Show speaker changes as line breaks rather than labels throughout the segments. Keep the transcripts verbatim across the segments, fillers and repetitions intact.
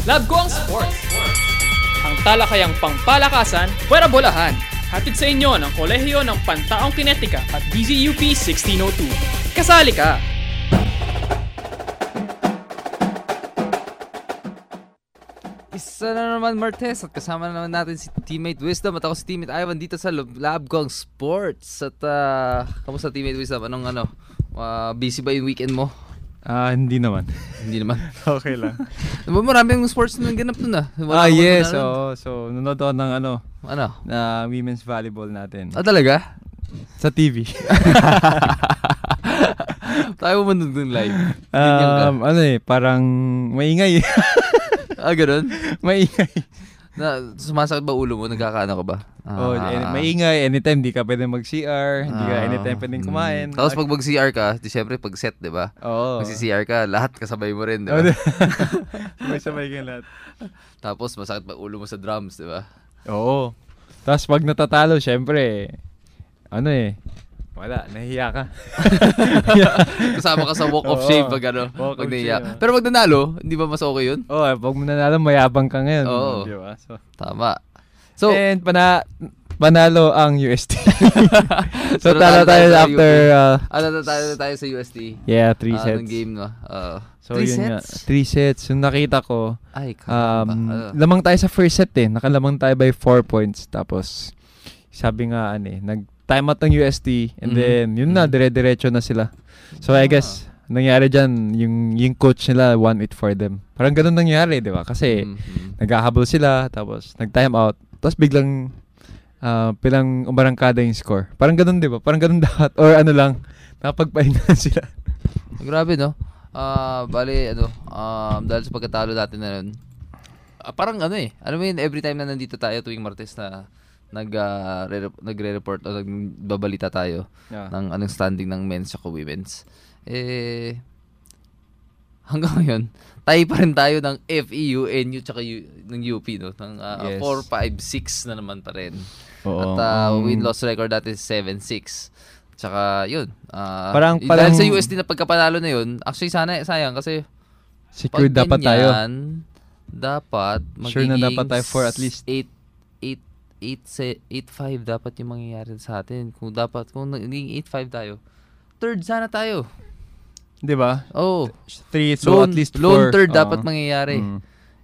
Love ko ang sports. Ang talakayang pangpalakasan, pwera bolahan. Hatid sa inyo ng Kolehiyo ng Pantaong Kinetika at D Z U P sixteen oh two. Kasali ka!
Isa na naman Martes at kasama na naman natin si Teammate Wisdom at ako si Teammate Ivan dito sa Lab Gong Sports. At uh, kamusta Teammate Wisdom? Anong ano? Uh, busy ba yung weekend mo?
Ah, uh, hindi naman.
Hindi naman.
Okay lang.
Diba maraming sports na ganap nun ah.
Wala ah, yes. So, so, nanood ako ng ano?
Ano?
Na women's volleyball natin.
Ah, talaga?
Sa T V.
Tayo mo nun dun live.
Um, ano eh, parang maingay.
Ah, ganun?
Maingay.
Na, sumasakit ba ulo mo? Nagkakaano ka ba?
Ah, oh, any, maingay. Anytime, di ka pwede mag-C R. Hindi ka anytime pwedeng kumain.
Mm. Tapos pag mag-C R ka, di syempre pag set, di ba?
Oo.
Mag-C R ka, lahat kasabay mo rin, di ba?
Sabay-sabay ka lahat.
Tapos masakit pa ulo mo sa drums, di ba?
Oo. Tapos pag natatalo, syempre, ano eh, wala, nahihiya ka.
Kasama ka sa walk of shame pag ano, pag nahihiya. Pero pag nanalo, hindi ba mas okay yun?
Oo, oh, pag nanalo, mayabang ka ngayon.
Oo.
Di ba? So,
tama. So,
and pana panalo ang U S T. So, so talo tayo after... Uh,
ano tayo tayo sa U S T?
Yeah, three uh, sets.
Anong game, no? Uh,
so,
three
yun
sets?
Nga, three sets. Yung nakita ko,
ay, karamba.
Um,
uh,
lamang tayo sa first set eh. Nakalamang tayo by four points. Tapos, sabi nga, ano eh, nag-time out ng U S T. And mm-hmm. then, yun na, dire-diretso na sila. So, I guess, nangyari dyan, yung, yung coach nila, one it for them. Parang ganun nangyari, di ba? Kasi, mm-hmm. naghahabol sila, tapos, nag-time out. Tapos, biglang, uh, pilang umarangkada yung score. Parang ganun, di ba? Parang ganun dapat. Or ano lang, nakapagpahinga sila.
Grabe, no? Ah, uh, bali, ano, um, dahil sa pagkatalo natin na yun, uh, parang ano eh, alam mo yun, every time na nandito tayo tuwing Martes na nag, uh, re- nagre-report o nagbabalita tayo yeah. ng anong standing ng men's at women's, eh, hanggang ngayon, tayo pa rin tayo ng F E U, N U, tsaka U, ng U P, no? Ng uh, yes. four, five, six na naman pa rin. Oo. At uh, um, win-loss record natin seven six. Tsaka, yun. Uh,
parang,
y-
parang,
dahil sa U S D na pagkapanalo na yun, actually, sana, sayang kasi
secured dapat tayo.
Dapat,
sure na dapat tayo for at least
eight, eight, eight, five dapat yung mangyayari sa atin. Kung dapat, kung naging eight five tayo, third sana tayo.
Di ba?
Oh.
Three, so lone, at least four.
Lone third uh, dapat mangyayari.
Mm.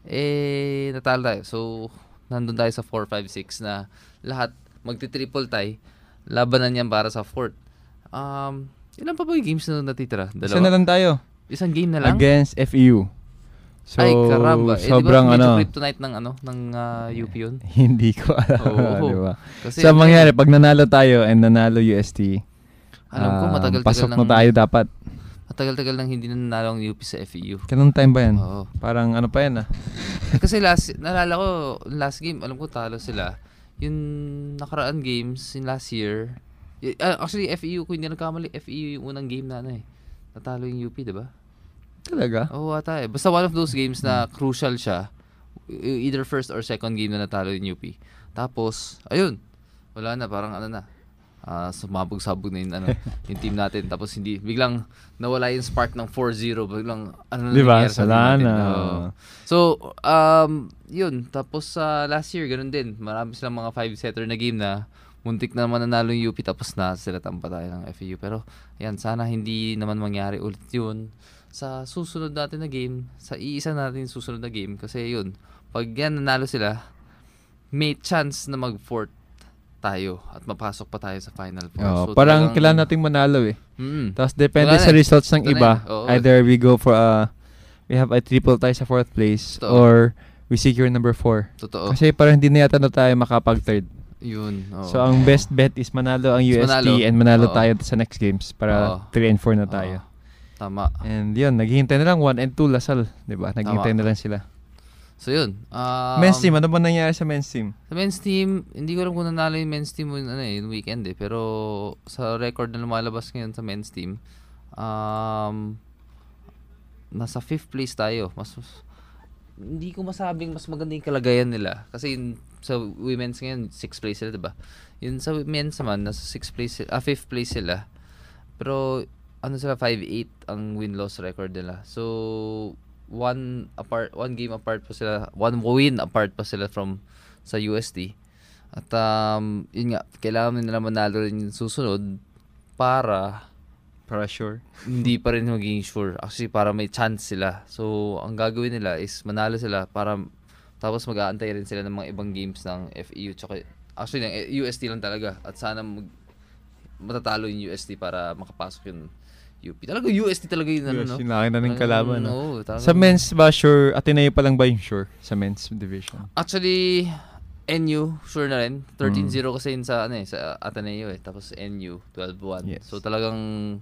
Eh, natalo tayo. So, nandun tayo sa four, five, six na lahat magti-triple tie. Labanan yan para sa fourth. Um, ilan pa ba yung games na natitira? Dalawa?
Isa na lang tayo.
Isang game na lang?
Against F E U. So,
ay, karamba. Eh,
sobrang
di ba,
ano.
kryptonite ng ano, ng uh, U P yun?
Hindi ko alam.
Oo.
Diba?
Kasi,
so, mangyari, pag nanalo tayo and nanalo U S T,
alam ko, matagal-tagal
uh, pasok
ng,
na tayo dapat.
Matagal-tagal nang hindi na nanalo ang U P sa F E U.
Kanong time ba yan?
Oo.
Parang ano pa yan ah.
Kasi last, naalala ko, last game, alam ko talo sila. Yung nakaraan games, yung last year, uh, actually, F E U, kung hindi nagkamali, F E U yung unang game na ano eh. Natalo yung U P, diba?
Talaga?
Oo, ata eh. Basta one of those games na crucial siya. Either first or second game na natalo yung U P. Tapos, ayun. Wala na, parang ano na. Uh, sumabog-sabog na yung, ano, yung team natin. Tapos hindi, biglang nawala yung spark ng four zero. Biglang, ano na
diba?
nangyari sa team natin.
Na.
Uh, so, um, yun. Tapos uh, last year, ganun din. Marami silang mga five-setter na game na muntik na naman nanalo yung U P tapos na sila tampa tayo ng F E U. Pero, yan, sana hindi naman mangyari ulit yun sa susunod natin na game. Sa iisa natin susunod na game. Kasi yun, pag yan nanalo sila, may chance na mag-fourth tayo at mapasok pa tayo sa Final Four.
Oh,
so,
parang
talagang,
kailangan nating manalo eh.
Mm-hmm.
Tapos depende
wala
sa
na.
results ng
Wala
iba.
Oo,
either we go for a, we have a triple tie sa fourth place,
Totoo.
or we secure number four.
Totoo.
Kasi parang hindi na yata na tayo makapag-third.
Yun. Oo.
So ang best bet is manalo ang U S T manalo. And manalo oo. Tayo sa next games para three and four na tayo.
Oo. Tama.
And yun, naghihintay na lang one and two Lasal. Diba? Naghihintay Tama. Na lang sila.
So yun. Um,
men's team, ano ba nangyari sa men's team?
Sa men's team, hindi ko alam kung nanalo yung men's team yung, ano, eh, yung weekend eh. Pero sa record na lumalabas ngayon sa men's team, um, nasa fifth place tayo. Mas, mas hindi ko masabing mas maganda yung kalagayan nila. Kasi yung, sa women's ngayon, sixth place sila, diba? Yun sa men's naman, nasa sixth place, ah, fifth place sila. Pero ano sila, five eight ang win-loss record nila. So, one apart, one game apart pa sila, one win apart pa sila from sa U S T. At um, yun nga, kailangan nila manalo rin yung susunod para
Para sure.
hindi pa rin maging sure. Actually, para may chance sila. So, ang gagawin nila is manalo sila para tapos mag-aantay rin sila ng mga ibang games ng F E U. Tsaka, actually, ng U S T lang talaga. At sana mag, matatalo yung U S T para makapasok yung U P. Talaga U S T talaga yun. Ano,
Yes,
no?
yung laki na ng kalaban. No?
No, talagang-
Sa men's ba, sure, Ateneo pa lang ba yung sure sa men's division?
Actually, N U, sure na rin. thirteen zero
Mm.
kasi yun sa, ano, eh, sa Ateneo eh. Tapos N U, twelve one.
Yes.
So talagang,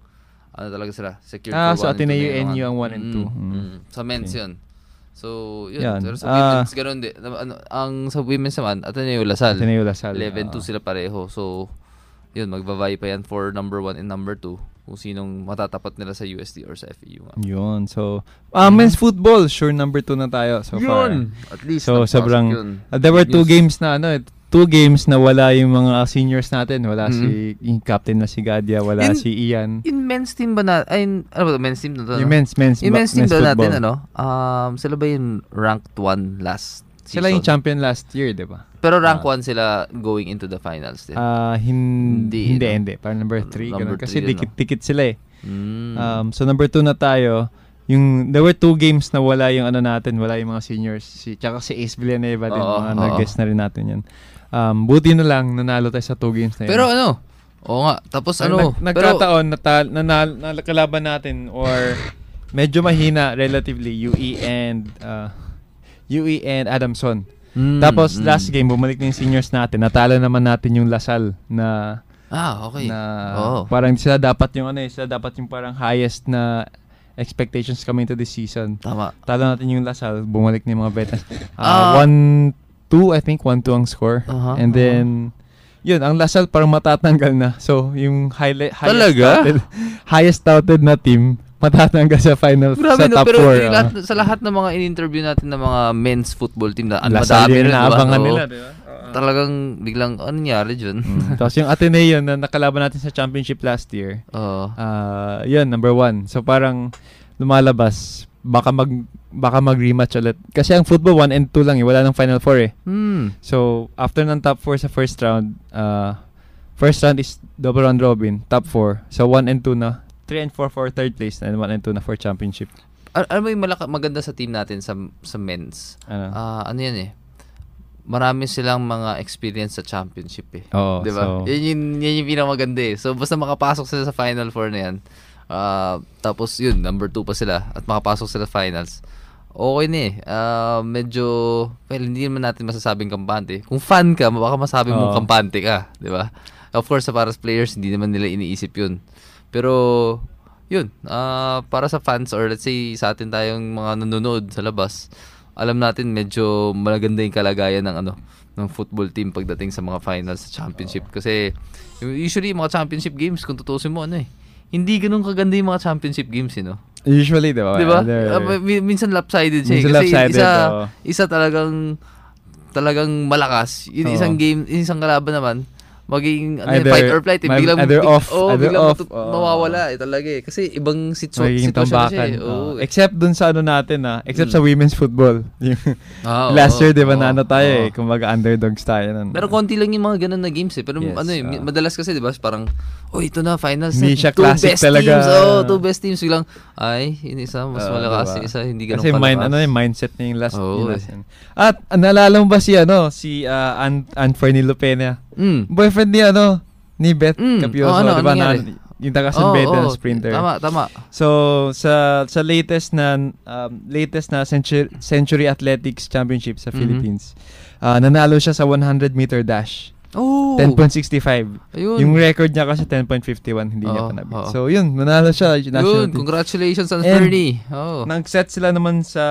ano talaga sila, secure
Ah,
for
so
one and two
Ateneo,
na yung
N U
mga-
ang one and two.
Mm,
Mm.
mm. Sa men's
Okay.
yun. So, yun.
Yan.
Pero sa
Ah.
women's, ganun din. Ano, ang sa women's naman, Ateneo Lasal.
Ateneo Lasal.
eleven two
ah.
sila pareho. So, yun, magbabay pa yan for number one and number two. Kung sinong matatapat nila sa U S T or sa F E U. Nga.
Yun. So, ah, men's football, sure number two na tayo so far.
At least,
So,
napasok
sobrang-
yun.
Uh, there were two
News.
games na ano, eh, two games na wala yung mga seniors natin. Wala
Mhm.
si yung captain na si Gadia, wala
In-
si Ian.
Yung men's team ba na, ay, ano ba, men's team na to?
Yung
no?
men's, men's,
Yung
ba-
men's team daw
football.
natin, ano, um, sila ba yung ranked one last season?
Sila yung champion last year, di ba?
Pero rank
Ah.
one sila going into the finals din.
Ah, hin-
Hindi,
hindi,
no?
hindi. Parang number three.
Number
Ganun. Kasi
three yun, no?
dikit-dikit sila eh.
Mm.
Um, so number two na tayo. Yung, there were two games na wala yung ano natin, wala yung mga seniors. Si, tsaka si Ace Villanueva din,
Oo,
mga
oo.
nag-guest na rin natin yan. Um, buti na lang, nanalo tayo sa two games na yun.
Pero ano, oo nga, tapos
Ang
ano,
nag-
pero,
nagkataon na ta- na, na, na kalaban natin or medyo mahina relatively U E and uh, U E and Adamson.
Mm,
Tapos
mm.
last game bumalik na yung seniors natin. Natalo naman natin yung Lasal na
ah, okay.
na
Oo.
parang sila dapat yung ano eh, sila dapat yung parang highest na expectations coming to this season.
Tama.
Talo natin yung Lasal, bumalik na yung mga veterans.
Ah.
Uh, one two I think, one two ang score.
Uh-huh,
And then yun, ang Lasal parang matatanggal na. So, yung highlight, highest
Talaga?
touted, highest touted na team, matatanggal sa final,
Grabe
sa
no,
top
pero
four.
yung
ah.
lahat, sa lahat ng mga in-interview natin ng mga men's football team na ang
Lasal
madami
yung
rin, diba?
inaabangan
Oo.
nila, di ba?
Talagang biglang, ano nangyari dyan?
Mm. Tapos yung Ateneo na nakalaban natin sa championship last year,
Oo.
ah yun, number one. So, parang lumalabas, baka mag baka mag-rematch ulit. Kasi ang football one and two lang eh, wala nang final four eh.
Hmm.
So, after ng top four sa first round, uh, first round is double round robin, top four. So, one and two na. three and four for third place, and one and two na for championship.
Al- alam mo yung malaka- maganda sa team natin sa sa men's?
Ano?
Ah, ano yan eh? Marami silang mga experience sa championship eh.
Oo,
'Di ba?
so-
Yan yung yan yung pinakamaganda eh. So basta makapasok sila sa Final Four na yan. ah, tapos yun, number two pa sila at makapasok sila sa finals. Okay na eh. Ah, medyo well, hindi naman natin masasabing kampante. Kung fan ka, baka masabi mong
Oo.
kampante ka, 'di ba? Of course, sa para sa players, hindi naman nila iniisip 'yun. Pero yun, ah, para sa fans or let's say sa atin tayong mga nanonood sa labas, alam natin medyo maganda yung kalagayan ng ano ng football team pagdating sa mga finals sa championship kasi usually yung mga championship games kung tutusin mo ano eh hindi ganoon kaganda yung mga championship games eh no.
Usually, di ba?
Di ba?
They're-
Uh, mi- minsan lopsided siya eh.
Minsan
Kasi
lopsided,
isa
oo.
isa talagang talagang malakas. Yung
Oo.
isang game, yung isang kalaban naman magiging ano,
Either-
fight or flight eh.
may-
Biglang
either
big-
off,
oh,
either
biglang
off,
matu-
oo.
mawawala eh talaga eh. Kasi ibang sitwa-
magiging
sitwasyon na siya
tambakan.
eh. Oo.
Oo. Except dun sa ano natin ah, except
Mm.
sa women's football. Yung
Ah,
last
oo,
year, di ba,
oo,
na ano tayo
oo.
eh, kumbaga underdogs tayo. Nun.
Pero konti lang yung mga ganun na games eh. Pero
Yes,
ano eh,
ah.
madalas kasi 'di ba, parang oh, ito na finals.
Hindi
na.
siya
Two
classic
best
talaga.
Teams. Oh, two best teams biglang ay, yung isa mas
Oo,
malakas,
diba?
yung isa hindi ganun
Kasi
kalakas.
mind, ano yung mindset niya yung last.
Oo,
yung
eh.
last yun. At ah, naalala mo ba si ano, si uh, An Anferny Lupena?
Mm.
Boyfriend ni ano, ni Beth
Mm.
Capioso,
Oh, ano,
di ba?
ano
Na,
nangyari?
yung taga San Beda
Oo,
na sprinter.
Tama, tama.
So sa sa latest na um, latest na Century, Century Athletics Championship sa
Mhm.
Philippines, ah, nanalo siya sa one hundred meter dash.
Oh.
ten point six five.
Ayun.
Yung record niya kasi ten point five one, hindi niya
Oo,
pa nabit.
oo.
So yun, nanalo siya. National
Yun,
team.
congratulations on
And-
Fernie. Oh.
Nag-set sila naman sa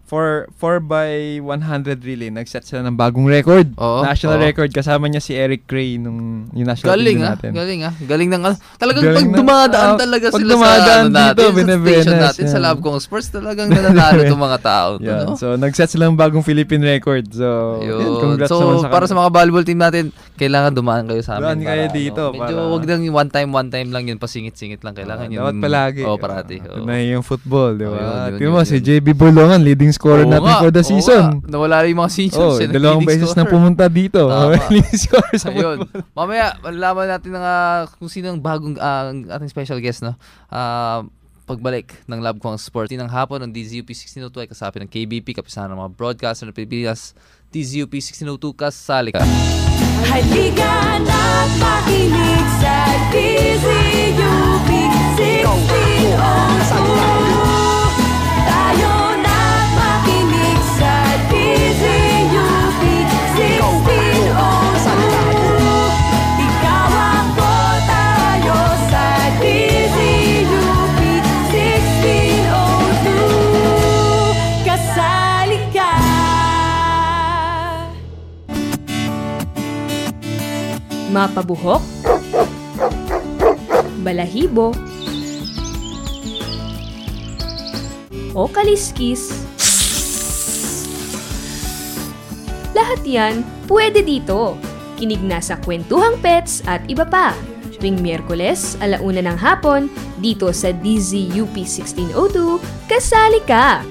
for four by one hundred relay, nag-set sila ng bagong record.
Oo,
national
oo.
record. Kasama niya si Eric Cray nung yung national
Galing
team
ah,
natin.
galing ah. Galing ng ano. Talagang
Galing
pag
na-
dumadaan
ah,
talaga
pag
sila
dumadaan
sa ano natin,
dito,
sa station
binabenas,
natin, sa
yan.
Labcong Sports, talagang nananalo itong mga tao. to,
Yan.
no?
So, nag-set sila ng bagong Philippine record. So,
Ayun.
yan, congrats
So,
naman sa
para
kanila.
sa mga volleyball team natin, kailangan dumaan kayo sa amin.
Dumaan kayo
para,
dito,
ano, medyo
para-
wag lang yung one time, one time lang yun, pasingit-singit lang. Kailangan
Ah,
yun.
dapat palagi.
Oo, parati.
Ah,
Oo.
na yung football, di
Oh,
ba?
yun, yun,
Tingnan
yun,
mo, si
yun.
J B Bolongan, leading scorer
Oo
natin
nga,
for the
oo
season.
nga. Nawala rin yung mga seniors.
Oh,
Yun,
dalawang
leading
beses na
scorer.
pumunta dito.
Tama.
Leading scorer sa
Ayun.
football.
Mamaya, malalaman natin ng, ah, kung sino ang bagong ah, ang ating special guest, no? Ah, pagbalik ng Labcong Sports. Tinang hapon ng D Z U P sixteen oh two ay kasapin ng K B P, kapisahan ng mga broadcaster ng Pilipinas. D Z U P sixteen oh two, kasali ka.
Halika na't makinig sa D Z U P sixteen oh two. Tayo na't makinig sa D Z U P sixteen oh two. Ikaw ako, tayo sa D Z U P sixteen oh two. Kasali ka. Mapabuhok, balahibo, o kaliskis. Lahat yan pwede dito. Kinig na sa Kwentuhang Pets at iba pa. Tuwing Miyerkules, alauna ng hapon, dito sa D Z U P sixteen oh two, kasali ka!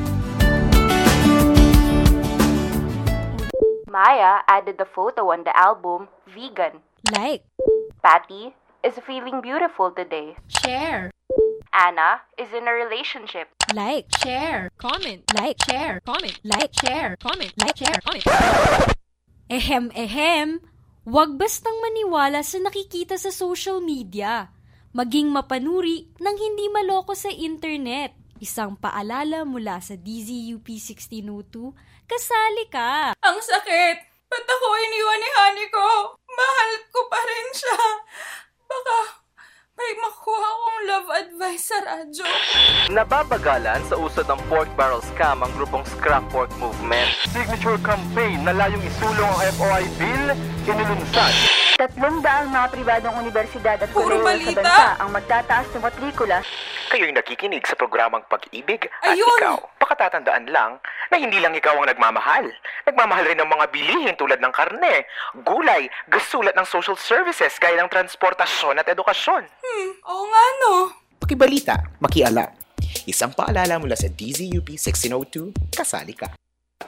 Maya added the photo on the album Vegan.
Like,
Patty is feeling beautiful today.
share,
Anna is in a relationship.
like, share, comment, like, share, comment, like, share, comment, like, share, comment. Ehem, ehem, wag bastang maniwala sa nakikita sa social media. Maging mapanuri nang hindi maloko sa internet. Isang paalala mula sa D Z U P sixteen oh two, kasali ka!
Ang sakit! Ba't ako iniwan ni Honey ko? Mahal ko pa rin siya. Baka may makuha akong love advice sa radyo.
Nababagalan sa usod ng pork barrel scam ang grupong Scrap Pork Movement. Signature campaign na layong isulong ang F O I bill, inilunsad.
Tatlong daang mga pribadong universidad at
Puro
kolehiyo sa
balita.
bansa ang magtataas ng matrikula.
Kayo'y nakikinig sa programang Pag-ibig at
Ayun!
ikaw. Pakatatandaan lang na hindi lang ikaw ang nagmamahal. Nagmamahal rin ng mga bilihin tulad ng karne, gulay, gasulat ng social services gaya ng transportasyon at edukasyon.
Hmm, oo nga no.
Pakibalita, makialam. Isang paalala mula sa D Z U P sixteen oh two, kasali ka.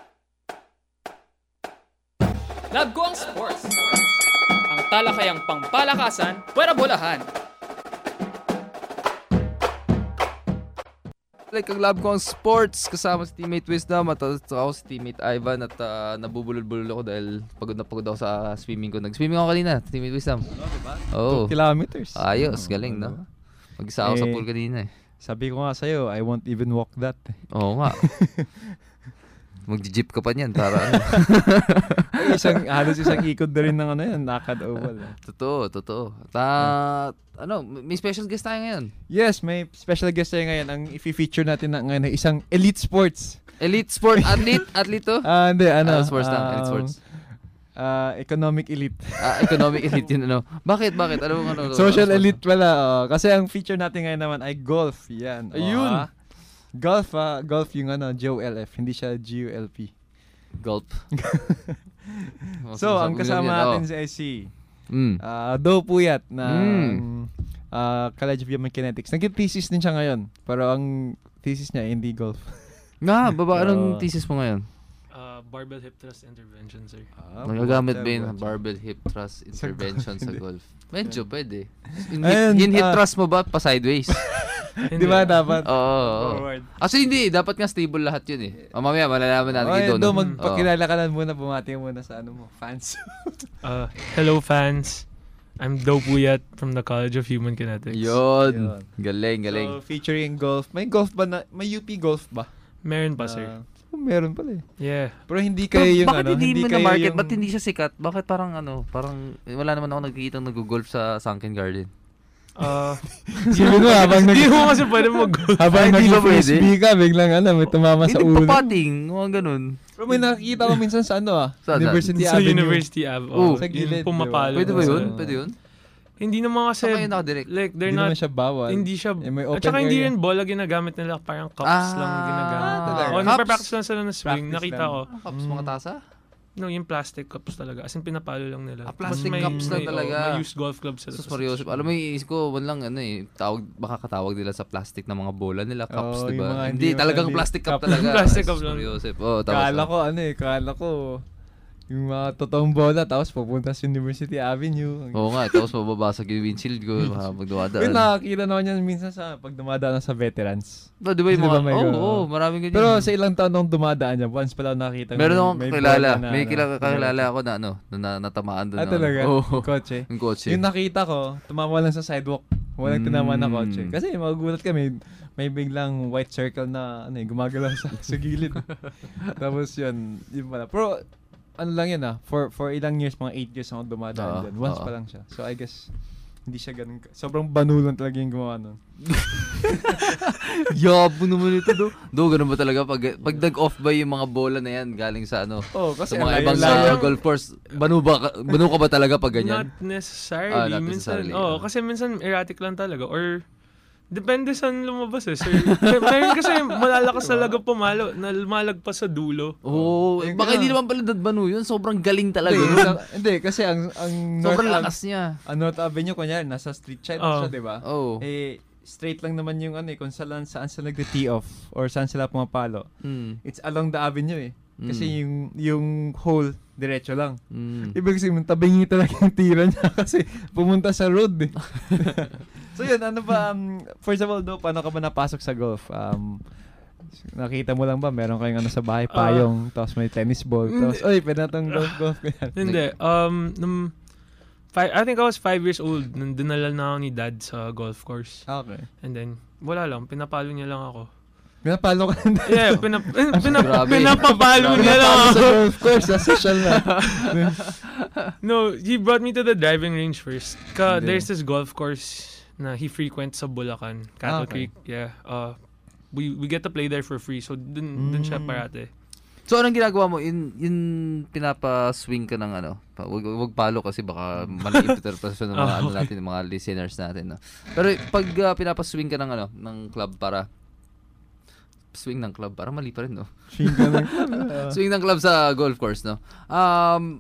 Labcong Sports. Ang talakayang pangpalakasan, pwera bolahan.
Like ang Labcong Sports, kasama si teammate Wisdom at uh, ako si teammate Ivan at uh, nabubulol-bulol ako dahil pagod na pagod ako sa swimming ko. Nag-swimming ako kanina, teammate Wisdom. Oo.
Two kilometers.
Ayos,
Oh,
galing,
ano?
no? Mag-isa ako sa
Eh,
pool kanina eh.
Sabi ko nga sa'yo, I won't even walk that.
Oo nga. Mag-jeep ka pa niyan para ano.
Ay, isang, halos isang ikot na rin ng ano yan, Nakad Oval. eh.
Totoo, totoo. Ta ano, may special guest tayo ngayon.
Yes, may special guest tayo ngayon. Ang i-feature natin na ngayon ay isang elite sports.
Elite sport athlete, athlete to?
Ah, hindi, ano.
Ah, sports lang, elite
um,
sports.
ah, economic elite.
Ah, economic elite yun ano. Bakit, bakit? Ano bang ano?
Social
ano,
elite pala. Oh. Kasi ang feature natin ngayon naman ay golf. Yan. Oh,
Ayun.
ah. Golf, ah. Golf yung ano, G O L F. Hindi siya G U L P.
Gulp.
So, ang kasama natin
si
si I C.
Mm.
Uh, Do Puyat na
Mm.
ah, College of Human Kinetics. Nag-thesis din siya ngayon. Pero ang thesis niya hindi golf.
Nga, baba, anong
Uh,
thesis mo ngayon?
Uh, barbell hip thrust intervention, sir.
Ah,
Nagagamit ba
buwan-
yun
buwan-
barbell hip thrust intervention sa
Hindi.
golf? Medyo, pwede. Yung
Ayun,
hip, yung hip
ah.
thrust mo ba pa sideways?
Di ba dapat?
Oo, oo, oo.
Forward.
Actually, hindi. Dapat nga stable lahat yun eh. O mamaya, malalaman natin
Okay,
dito.
Do,
no?
magpakilala ka na muna. Bumati ka muna sa ano mo, fans.
Uh, hello, fans. I'm Do Puyat from the College of Human Kinetics.
Yun.
Yun.
Galing, galing.
So, featuring golf. May golf ba na? May U P golf ba?
Meron pa, sir.
Ah, oh, meron pala eh.
Yeah.
Pero hindi
Pero
kayo yung
bakit
ano,
hindi,
hindi
mo
kayo
na market?
yung...
Ba't hindi siya sikat? Bakit parang ano, parang eh, wala naman ako nagkikita nag-golf sa Sunken Garden.
Uh,
Sabi mo, habang nag...
Hindi mo kasi pwede mag-golf.
Habang
Ay, di ba
nag-frisbee
pwede?
ka, biglang ano, may tumama sa
Hindi
ulo.
pa pating, mga ganun.
Pero may nakikita ko minsan sa ano ah,
Saan, saan?
University
Sa
Avenue.
University Ave.
Oh,
Oh,
sa gilid,
yung pumapalo.
Pwede ba
sa-
yun? Pwede yun?
Hindi naman kasi,
Saan kayo nakadirect?
like, they're
Hindi
not,
naman siya bawal.
hindi siya,
Eh, may
at
open
saka hindi
area.
rin bola ginagamit nila, parang cups
Ah,
lang ginagamit.
talaga?
Oh,
Cups?
nagpa-practice lang sila ng swing,
Practice
nakita
lang.
ko.
Ah, cups, mga tasa?
No, yung plastic cups talaga. As in, pinapalo lang nila.
Ah, plastic
Tapos may-
cups lang
may-
talaga.
oh, may used golf clubs sila.
Sus Mariosep. Alam mo, iisip ko, man lang, ano eh, tawag, baka katawag nila sa plastic na mga bola nila, cups,
Oo,
di
yung
ba?
mga
Hindi,
hindi
talagang
mali-
plastic cup
cup.
talaga.
Plastic cup
Sus
lang.
Mariosep. Oh, tapos,
Kala ko ano eh, kala ko yung mga totoong bola tapos pupunta sa University Avenue.
Oo nga, eh, tapos mababasag yung windshield ko habang
Pero
dumadaan.
nakakita naman yan minsan sa pag dumadaan sa veterans.
Ba, di ba yung
Di
mga,
ba may
oo,
ganun?
oh, maraming ganyan.
Pero sa ilang taon nung dumadaan yan, once pala nakita
Meron akong kakilala,
bola na,
may
ano,
kilala, kakilala ako na ano, na, na natamaan doon.
Ah, talaga?
Oo,
Yung kotse?
yung kotse.
Yung nakita ko, tumama lang sa sidewalk. Walang tinama na
Mm.
kotse. Kasi magugulat ka, may, may biglang white circle na ano, eh, gumagalaw sa, sa gilid. Tapos yun, yun pala. Pero ano lang yun ah, for for ilang years, mga eight years ako
Oo,
dumadaan dyan. Once
oo.
pa lang siya. So I guess, hindi siya ganun. ka- Sobrang banulan talaga yung gumawa nun.
Yabo naman ito, do. Do, ganun ba talaga? Pag, pag nag-off ba yung mga bola na yan galing sa ano?
Oh, kasi
Sa mga
ang
ibang
layo-
uh, golf course, banu ba, ka- banu ka ba talaga pag ganyan?
Not necessarily.
Ah, not
minsan,
necessarily,
oh,
ah.
kasi minsan erratic lang talaga. Or, depende saan lumabas eh. Sir. Meron kasi malalakas talaga pumalo na lumalagpas sa dulo.
Oo, oh,
Eh,
baka
ganun.
hindi naman pala dadbanu yun. Sobrang galing talaga.
Hindi,
nun.
sa- hindi, kasi ang, ang
Sobrang
North,
lakas niya.
ang North Avenue, kunyari, nasa street side
Oh.
siya, di ba?
Oo.
Eh, straight lang naman yung ano eh, kung saan, saan sila nag-tee off or saan sila pumapalo.
Mm.
It's along the avenue eh. Kasi
Mm.
yung yung hole, diretso lang.
Mm.
Ibig sabihin, tabingi talaga yung tira niya kasi pumunta sa road eh. So yun, ano ba, um, first of all though, paano ka ba napasok sa golf? Um, nakita mo lang ba, meron kayong ano sa bahay, payong, tapos may tennis ball, tapos, oy, pwede natang golf-golf ko yan.
Hindi. Um, nung, five, I think I was five years old nung dinala na ako ni dad sa golf course.
Okay.
And then, wala lang. Pinapalo niya lang ako.
Pinapalo ka na.
Yeah, pinap pinap
Grabe.
pinapapalo niya lang
Pinapalo
ako.
sa golf course, sa social na.
No, he brought me to the driving range first. Ka,
Hindi.
there's this golf course na he frequents sa Bulacan, Cattle
Ah, okay.
Creek. Yeah. Uh, we we get to play there for free. So dun dun siya
Mm.
parate.
So, anong ginagawa mo? In, in pinapa-swing ka ng ano? Pa, wag, wag palo kasi baka mali interpretation ng mga,
Ah,
ano
okay.
natin, ng mga listeners natin. No? Pero pag uh, pinapa-swing ka ng ano, ng club para swing ng club, para mali pa rin, no?
Swing ka lang.
Swing ng club sa golf course, no? Um,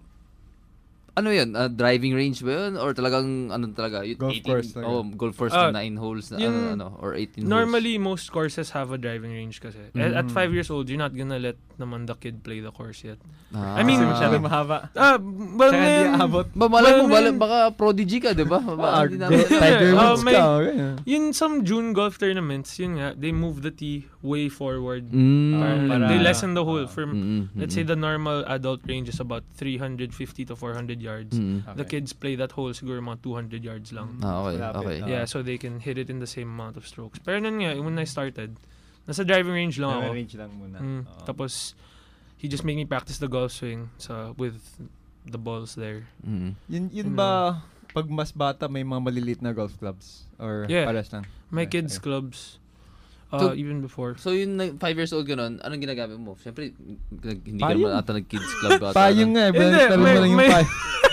ano yun? Uh, driving range ba yun? Or talagang, ano talaga? Yun,
Golf
eighteen
course talaga.
Oh, golf course
Ah,
na nine holes na,
yun-
ano, ano, or eighteen
Normally, most courses have a driving range kasi. At- At
Mm.
five years old, you're not gonna let naman the kid play the course yet.
holes. Ah.
I mean,
Kasi masyadong mahaba.
Ah, well,
Tsaka hindi
man,
aabot.
Ba, malay mo,
Well,
bala,
man-
baka prodigy ka, di ba? Ba,
Ah,
hindi
go-
namin-
Tiger
Yeah,
Woods
uh, may-
ka. oh, ganyan.
yun some June golf tournaments, yun nga, they move the tee way forward.
Mm.
Parang
para-
they lessen the hole from,
Mm-mm,
let's say
mm-mm.
the normal adult range is about three hundred fifty to four hundred yards.
Mm.
The
Okay.
kids play that hole siguro mga two hundred yards lang.
Ah, okay,
Malapit.
okay.
Ah.
Yeah, so they can hit it in the same amount of strokes. Pero nun nga, when I started, nasa driving range lang ako.
Range lang muna.
Mm,
Oo.
tapos, he just made me practice the golf swing sa with the balls there.
Mm.
Yun, yun
Yun
ba, pag mas bata, may mga maliliit na golf clubs? Or
Yeah.
pares lang?
My
Okay,
kids'
okay.
clubs, uh,
So-
even before.
So, yun, na- five years old ka nun, anong ginagamit mo? Siyempre, nag- hindi ka
Payong.
naman ata nag-kids club. ata,
Payong
ano?
nga, eh.
Hindi,
Hindi, mo
may-
lang yung
may-
pay.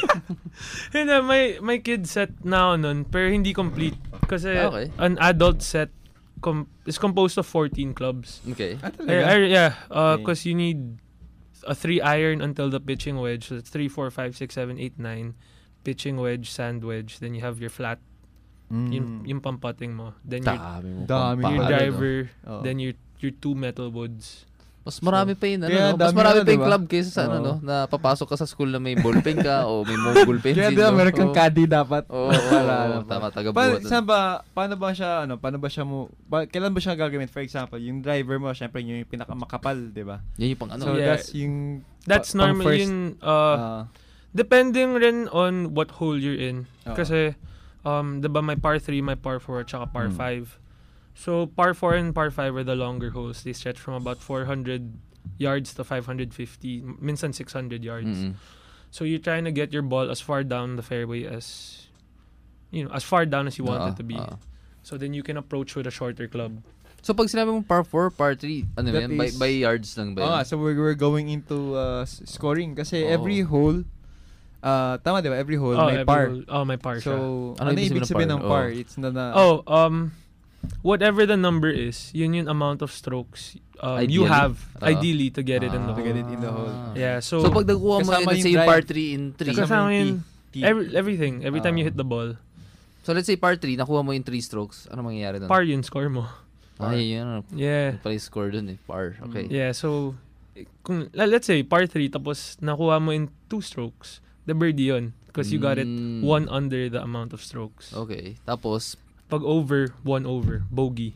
Hindi, may, may kid set na ako nun, pero hindi complete. Kasi
Ah, okay.
an adult set com- is composed of fourteen clubs.
Okay.
Ah,
Eh,
talaga?
I- yeah, uh,
Okay.
cause you need a three iron until the pitching wedge. So it's three, four, five, six, seven, eight, nine. Pitching wedge, sand wedge. Then you have your flat,
Mm.
yung, yung pamputting mo. Then your,
Dami mo.
Dami.
pang
your
paano, no?
driver.
Oo.
Then your, your two metal woods.
Mas marami pa yun, ano,
Kaya
no? Mas
dami
marami
na,
pa yung
diba?
club kaysa sa, ano,
Oo.
no? Na papasok ka sa school na may ballpen ka o may mo ballpen
Kaya
din,
di ba,
no?
meron kang
Oo.
caddy dapat.
Oo, oo,
Para,
oo,
ano,
tama,
pa-
taga-buhat.
saan ba, paano ba siya, ano, paano ba siya mo, ba, kailan ba siya gagamit? For example, yung driver mo, syempre yun yung pinakamakapal, di ba?
Yan yung pang ano.
So,
Yeah.
that's yung,
That's
pa- pang
normal
first,
yun. Uh,
ah,
depending rin on what hole you're in.
Oo.
Kasi, um, diba may par three, may par four, tsaka par
Mm.
five. So, par four and par five are the longer holes. They stretch from about four hundred yards to five hundred fifty, minsan six hundred yards.
Mm-mm.
So, you're trying to get your ball as far down the fairway as you know, as far down as you want
Oo,
it to be.
oo.
So then you can approach with a shorter club.
So pag sinabi mong par four, par three, ano
That
yan? By,
is-
by yards lang ba yun?
Oo nga, so we're, we're going into uh, s- scoring kasi
Oo.
every hole, uh, tama diba? Every hole
Oh,
may
every
par.
hole- oh, may par siya.
So,
Ano
ano,
ibig
ibig
sabihin ng
sabihin ng
par?
par? It's na na...
Oh, um, whatever the number is, yun yung amount of strokes um, you
Ideally.
have
Ah.
ideally to get it in the
to
hole.
get it in the hole.
Yeah, so,
So pag nakuha mo
kasama
yun, let's
yung
say
drive.
par three in three.
kasama yun,
T.
every, everything, every time you
Ah.
hit the ball,
So let's say par three, nakuha mo yung three strokes. Ano mangyayari doon?
par yun score mo.
Ah, yun yun.
Yeah.
Yung pala yung score doon eh. Par. Okay.
Yeah, so, kung, le- let's say, par three, tapos nakuha mo in two strokes, the birdie yun. Because you got it
Mm.
one under the amount of strokes.
Okay. Tapos,
Pag over, one over, bogey.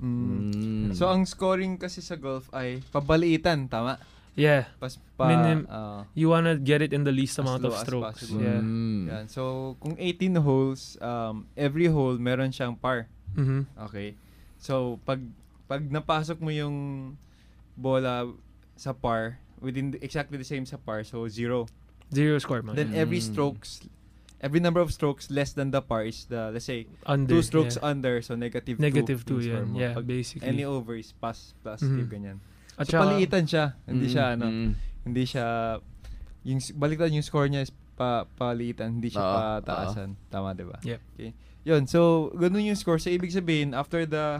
Mm.
mm,
So, ang scoring kasi sa golf ay pabaliitan, tama?
Yeah,
Pas, pa,
Minim-
ah,
you wanna get it in the least
As
amount of
low as
strokes.
possible.
Yeah.
mm,
yan. So, kung eighteen holes, um, every hole meron siyang par.
Mhm.
Okay. So, pag pag napasok mo yung bola sa par, within the, exactly the same sa par, so zero.
Zero score mo.
Then every
Mm.
strokes, every number of strokes less than the par is the, let's say,
Under.
two strokes
yeah.
under, so negative,
Negative
two.
two
yung score
yan.
mo.
Yeah,
Pag
basically.
any over is pass, positive,
Mhm.
ganyan.
At
So,
saka-
paliitan siya. Hindi
mm,
siya, ano,
mm.
hindi siya, yung, baliktad yung score niya is pa, paliitan, hindi siya
Oo,
pataasan. Tama, diba?
Yep.
Okay. Yun, so, ganun yung score. So, ibig sabihin, after the,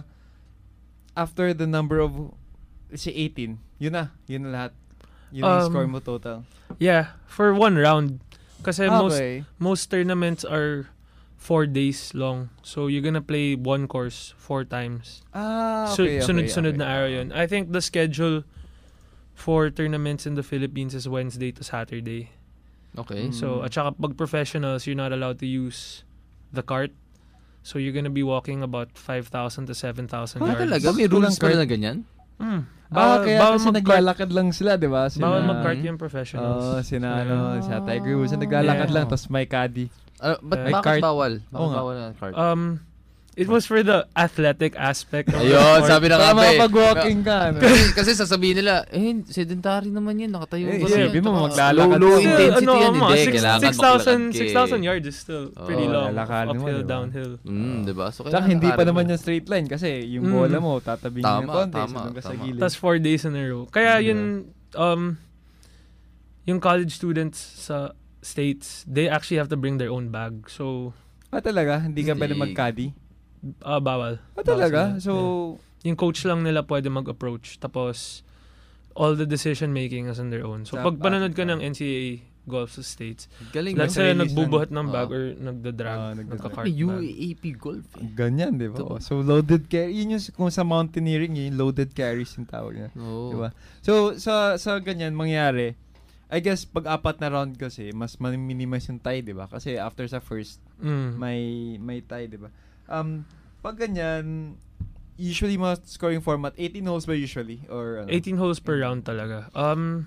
after the number of, let's say, eighteen, yun na, yun na lahat. Yun na yung
Um,
score mo total.
Yeah, for one round. Kasi most
Okay.
most tournaments are four days long. So you're gonna play one course four times.
Ah,
So,
okay, okay,
sunod-sunod
okay.
na araw yun. I think the schedule for tournaments in the Philippines is Wednesday to Saturday.
Okay.
Mm.
So, at saka pag professionals, you're not allowed to use the cart. So, you're gonna be walking about five thousand to seven thousand
Ah,
yards.
talaga? May
Bakit walang
rules pala
card?
na ganyan?
Mm.
Ah,
Bawal,
kaya
bawal
kasi
mag-cart.
naglalakad lang sila, di ba? Sina,
Bawal mag-cart yung professionals.
Oo, sina,
Yeah.
ano, sa Tiger Woods, naglalakad
Yeah.
lang, tapos may caddy.
Uh, but
May
bakit
cart.
bawal? Bakit
Oo nga.
bawal na cart?
Um, it was for the athletic aspect of the
Ayun,
sport.
sabi na
Para
nga ba eh.
makapag-walking ka, ano?
kasi, kasi sasabihin nila, eh, sedentary naman yan, nakatayo
Eh,
ba
isipin
yan?
mo,
Tsaka
maglalakad
Low, low
ka.
intensity
ano,
yan,
ano,
hindi.
six-
Kailangan
six thousand
maglakad ka
six
eh.
thousand yards is still pretty
Oo,
long.
lalakarin mo,
Uphill,
diba?
downhill.
Mm, diba? So,
Tsaka hindi pa
kailangan
naman
mo.
yung straight line kasi yung
Mm.
bola mo, tatabingin
Tama,
ng konti,
tama,
sunod ka sa
tama.
gilid.
That's four days in a row. Kaya
Yeah.
yun, um, yung college students sa States, they actually have to bring their own bag. So,
Ah, talaga? Hindi ka pwede
Hindi.
mag-caddy?
ah bawal.
Ah,
Bawal
talaga?
sila.
So,
Yeah. Yung coach lang nila pwede mag-approach. Tapos, all the decision making is on their own. So,
Sa-
pag panonood ka
ah,
ng N C A A golf sa States,
Galing.
lahat
May
sila
sarili
nagbubuhat ng
silang-
bag
Ah.
or nagdadrag,
Ah, nagdadrag.
nagka-cart
May U
bag.
A P golf eh.
ganyan, di ba?
Ito.
Oh, so, loaded carry. Yun yung kung sa mountaineering, yun, loaded carries yung tawag niya.
Oo.
Di ba? So, sa sa ganyan mangyari, I guess, pag apat na round kasi, mas minimize yung tie, di ba? Kasi after sa first,
Mm.
may may tie, di ba? Um, pag ganyan, usually mga scoring format, eighteen holes ba usually? Or ano?
eighteen holes per round talaga. Um,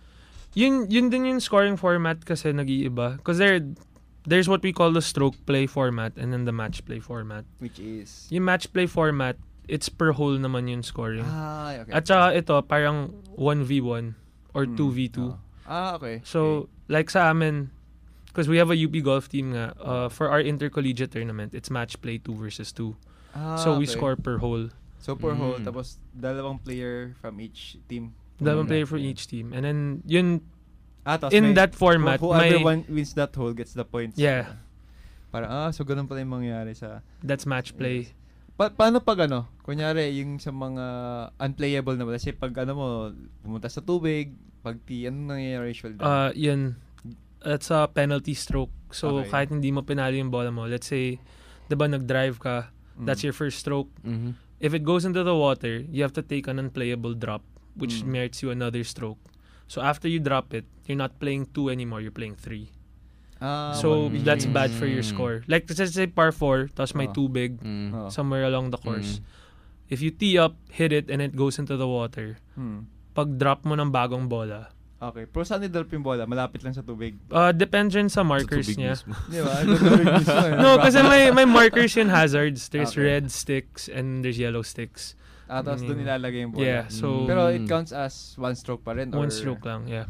yun, yun din yung scoring format kasi nag-iiba. Because there, there's what we call the stroke play format and then the match play format.
Which is?
Yung match play format, it's per hole naman yung scoring.
Ah, okay.
At saka ito, parang one v one or
Mm,
two v two.
oh. Ah, okay.
So, like sa amin, because we have a U P golf team nga, uh, for our intercollegiate tournament, it's match play two versus two.
Ah,
So, we
okay.
score per hole.
So, per hole,
Mm.
tapos dalawang player from each team.
Dalawang
Mm.
player for each team. And then, yun,
Ah, tapos
in
may-
that format,
who- whoever
may,
one wins that hole gets the points.
Yeah.
Parang, ah, so ganun pala yung mangyayari sa...
that's match play.
Pa- paano pag ano? Kunyari, yung sa mga unplayable na, kasi pag ano mo, pumunta sa tubig, pag ti, ano nangyayari usually? doon?
Uh, yun, that's a penalty stroke. So,
Okay.
kahit hindi mo pinalo yung bola mo, let's say, di ba nag-drive ka, that's
Mm.
your first stroke.
Mhm.
If it goes into the water, you have to take an unplayable drop, which
Mm.
merits you another stroke. So, after you drop it, you're not playing two anymore, you're playing three.
Ah,
So,
one
that's
minute.
bad for your
Mm.
score. Like, let's say par four, tapos may
Oh.
tubig
Mm.
Oh.
somewhere along the course.
Mm.
If you tee up, hit it, and it goes into the water,
Hmm.
pag drop mo ng bagong bola,
Okay. Pero saan i-drop yung bola? Malapit lang sa tubig.
uh, depends rin sa markers
Sa tubig
niya.
mismo.
Di ba? Sa tubig mismo, eh.
No, kasi may may markers yun hazards. There's
Okay.
red sticks and there's yellow sticks.
Ah, tapos doon
Mm.
nilalagay yung bola.
Yeah, so
Pero
Mm.
it counts as one stroke pa rin?
one
or-
stroke lang, yeah.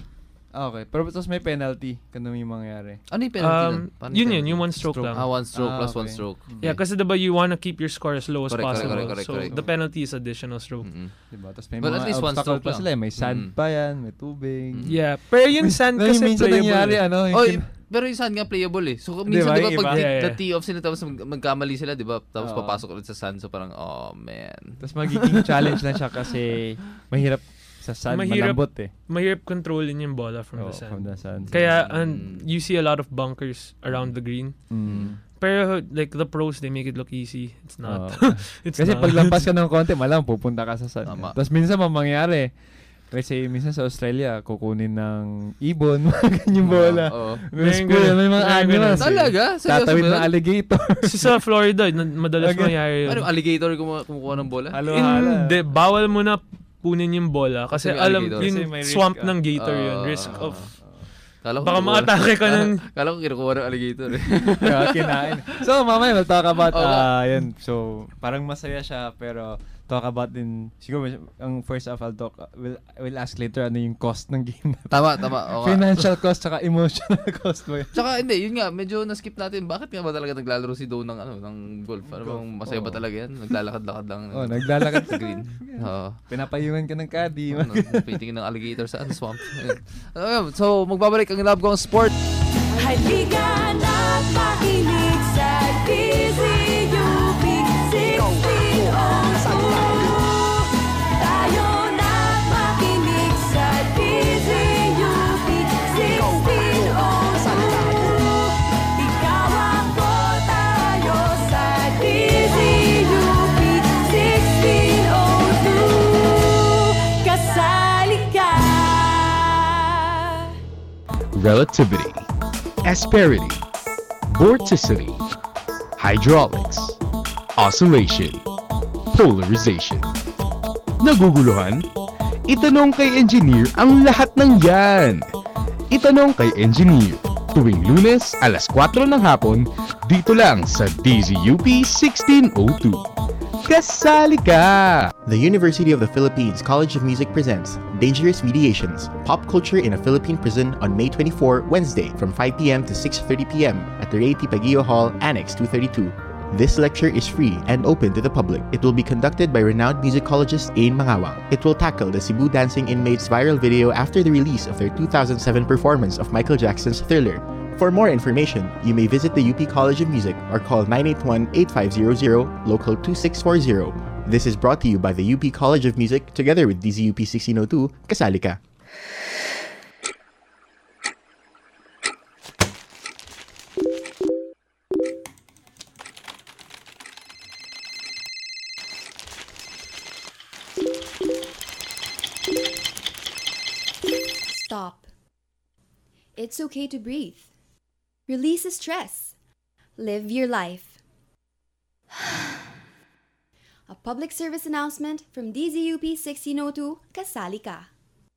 Ah, okay. Pero tapos may penalty. Ganun yung mangyayari.
Ano yung penalty
Um,
nun? Paano
yun yun,
penalty?
yung one stroke, lang.
Ah, one stroke
Ah,
plus
okay.
one stroke.
Yeah, kasi diba you wanna keep your score as low as
Correct, correct,
possible.
correct, correct,
so
correct.
the penalty is additional stroke.
Mm-mm.
Diba? Tapos may
But
mga
at least one
obstacle
stroke
pa
lang.
sila. eh. May sand
Mm.
pa yan, may tubig.
Mm.
Yeah, pero yung sand
Na
kasi
yung minsan
playable.
nangyari,
eh.
ano, yung
Oh,
kin-
y- pero yung sand nga playable eh. So
Di
minsan
ba,
'di ba
yung
pag
iba?
di-
Yeah, yeah.
na-tee off sila tapos mag- magkamali sila, 'di ba? Tapos
Oo.
papasok ulit sa sand, so parang oh man.
Tapos magiging challenge lang siya kasi mahirap sa sand,
Mahirap-
malambot eh.
Mahirap controlling yung bola from
Oh,
the sand.
from the sand.
Kaya
Mm.
and you see a lot of bunkers around the green.
Mm.
Pero like the pros, they make it look easy. It's not.
Oo.
It's
Kasi
not.
pag lampas ka ng konti, malam pupunta ka sa sand.
Tama.
Tapos minsan mangyari. Kasi minsan sa Australia, kukunin ng ibon, mga ganyang bola.
Oo.
May
May
school,
ganun.
may mga
May
animals.
ganun.
Talaga? Seryoso
Tatawid
ba
ng
yun?
alligator.
Kasi sa Florida, na- madalas
Okay.
mangyari yun.
Ano, alligator kumu- kumukuha ng bola?
Halo-hala.
Hindi, bawal mo na punin yung bola. Kasi,
Kasi may
alam,
alligator.
yung
Kasi may risk
swamp
ka.
ng gator yun.
Ah.
Risk of...
Kala ko
Baka
kinukuha-
maatake ka ng...
Kala ko kinukuha ng alligator eh.
Kaya kinain. So, mamaya we'll talk about,
Oo.
uh, yun. So, parang masaya siya, pero talk about din, siguro, ang first off, I'll talk, we'll, we'll ask later ano yung cost ng game na.
Tama, tama. Oo nga.
Financial cost, tsaka emotional cost mo yun.
Tsaka hindi, yun nga, medyo na-skip natin. Bakit nga ba talaga naglalaro si Do ng, ano, ng golf? Ano bang masaya ba
Oo.
talaga yan? Naglalakad-lakad lang.
Oh, naglalakad
sa green. Oo.
Pinapayungan ka ng caddy.
Ano, painting ng alligator sa ano, swamp. Ayun. Ayun, so, magbabalik ang love ko ang sport.
Halika na't makinig sa D Z U P sixteen oh two. Tayo na't makinig sa D Z U P sixteen oh two. Ikaw ako, tayo sa D Z U P sixteen oh two. Kasali ka.
Relativity, asperity, vorticity, hydraulics, oscillation, polarization. Naguguluhan? Itanong kay engineer ang lahat ng yan. Itanong kay engineer tuwing Lunes alas kwatro ng hapon dito lang sa D Z U P sixteen oh two. Kasali ka!
The University of the Philippines College of Music presents Dangerous Mediations, Pop Culture in a Philippine Prison on May twenty-fourth, Wednesday from five p.m. to six thirty p.m. at the Rey Tipaguillo Hall, Annex two thirty-two. This lecture is free and open to the public. It will be conducted by renowned musicologist Ain Mangawang. It will tackle the Cebu dancing inmates' viral video after the release of their two thousand seven performance of Michael Jackson's Thriller. For more information, you may visit the U P College of Music or call nine eight one, eight five zero zero, local two six four zero. This is brought to you by the U P College of Music together with D Z U P sixteen oh two, Kasali Ka.
Stop. It's okay to breathe. Release the stress. Live your life. A public service announcement from D Z U P sixteen oh two, Kasali Ka.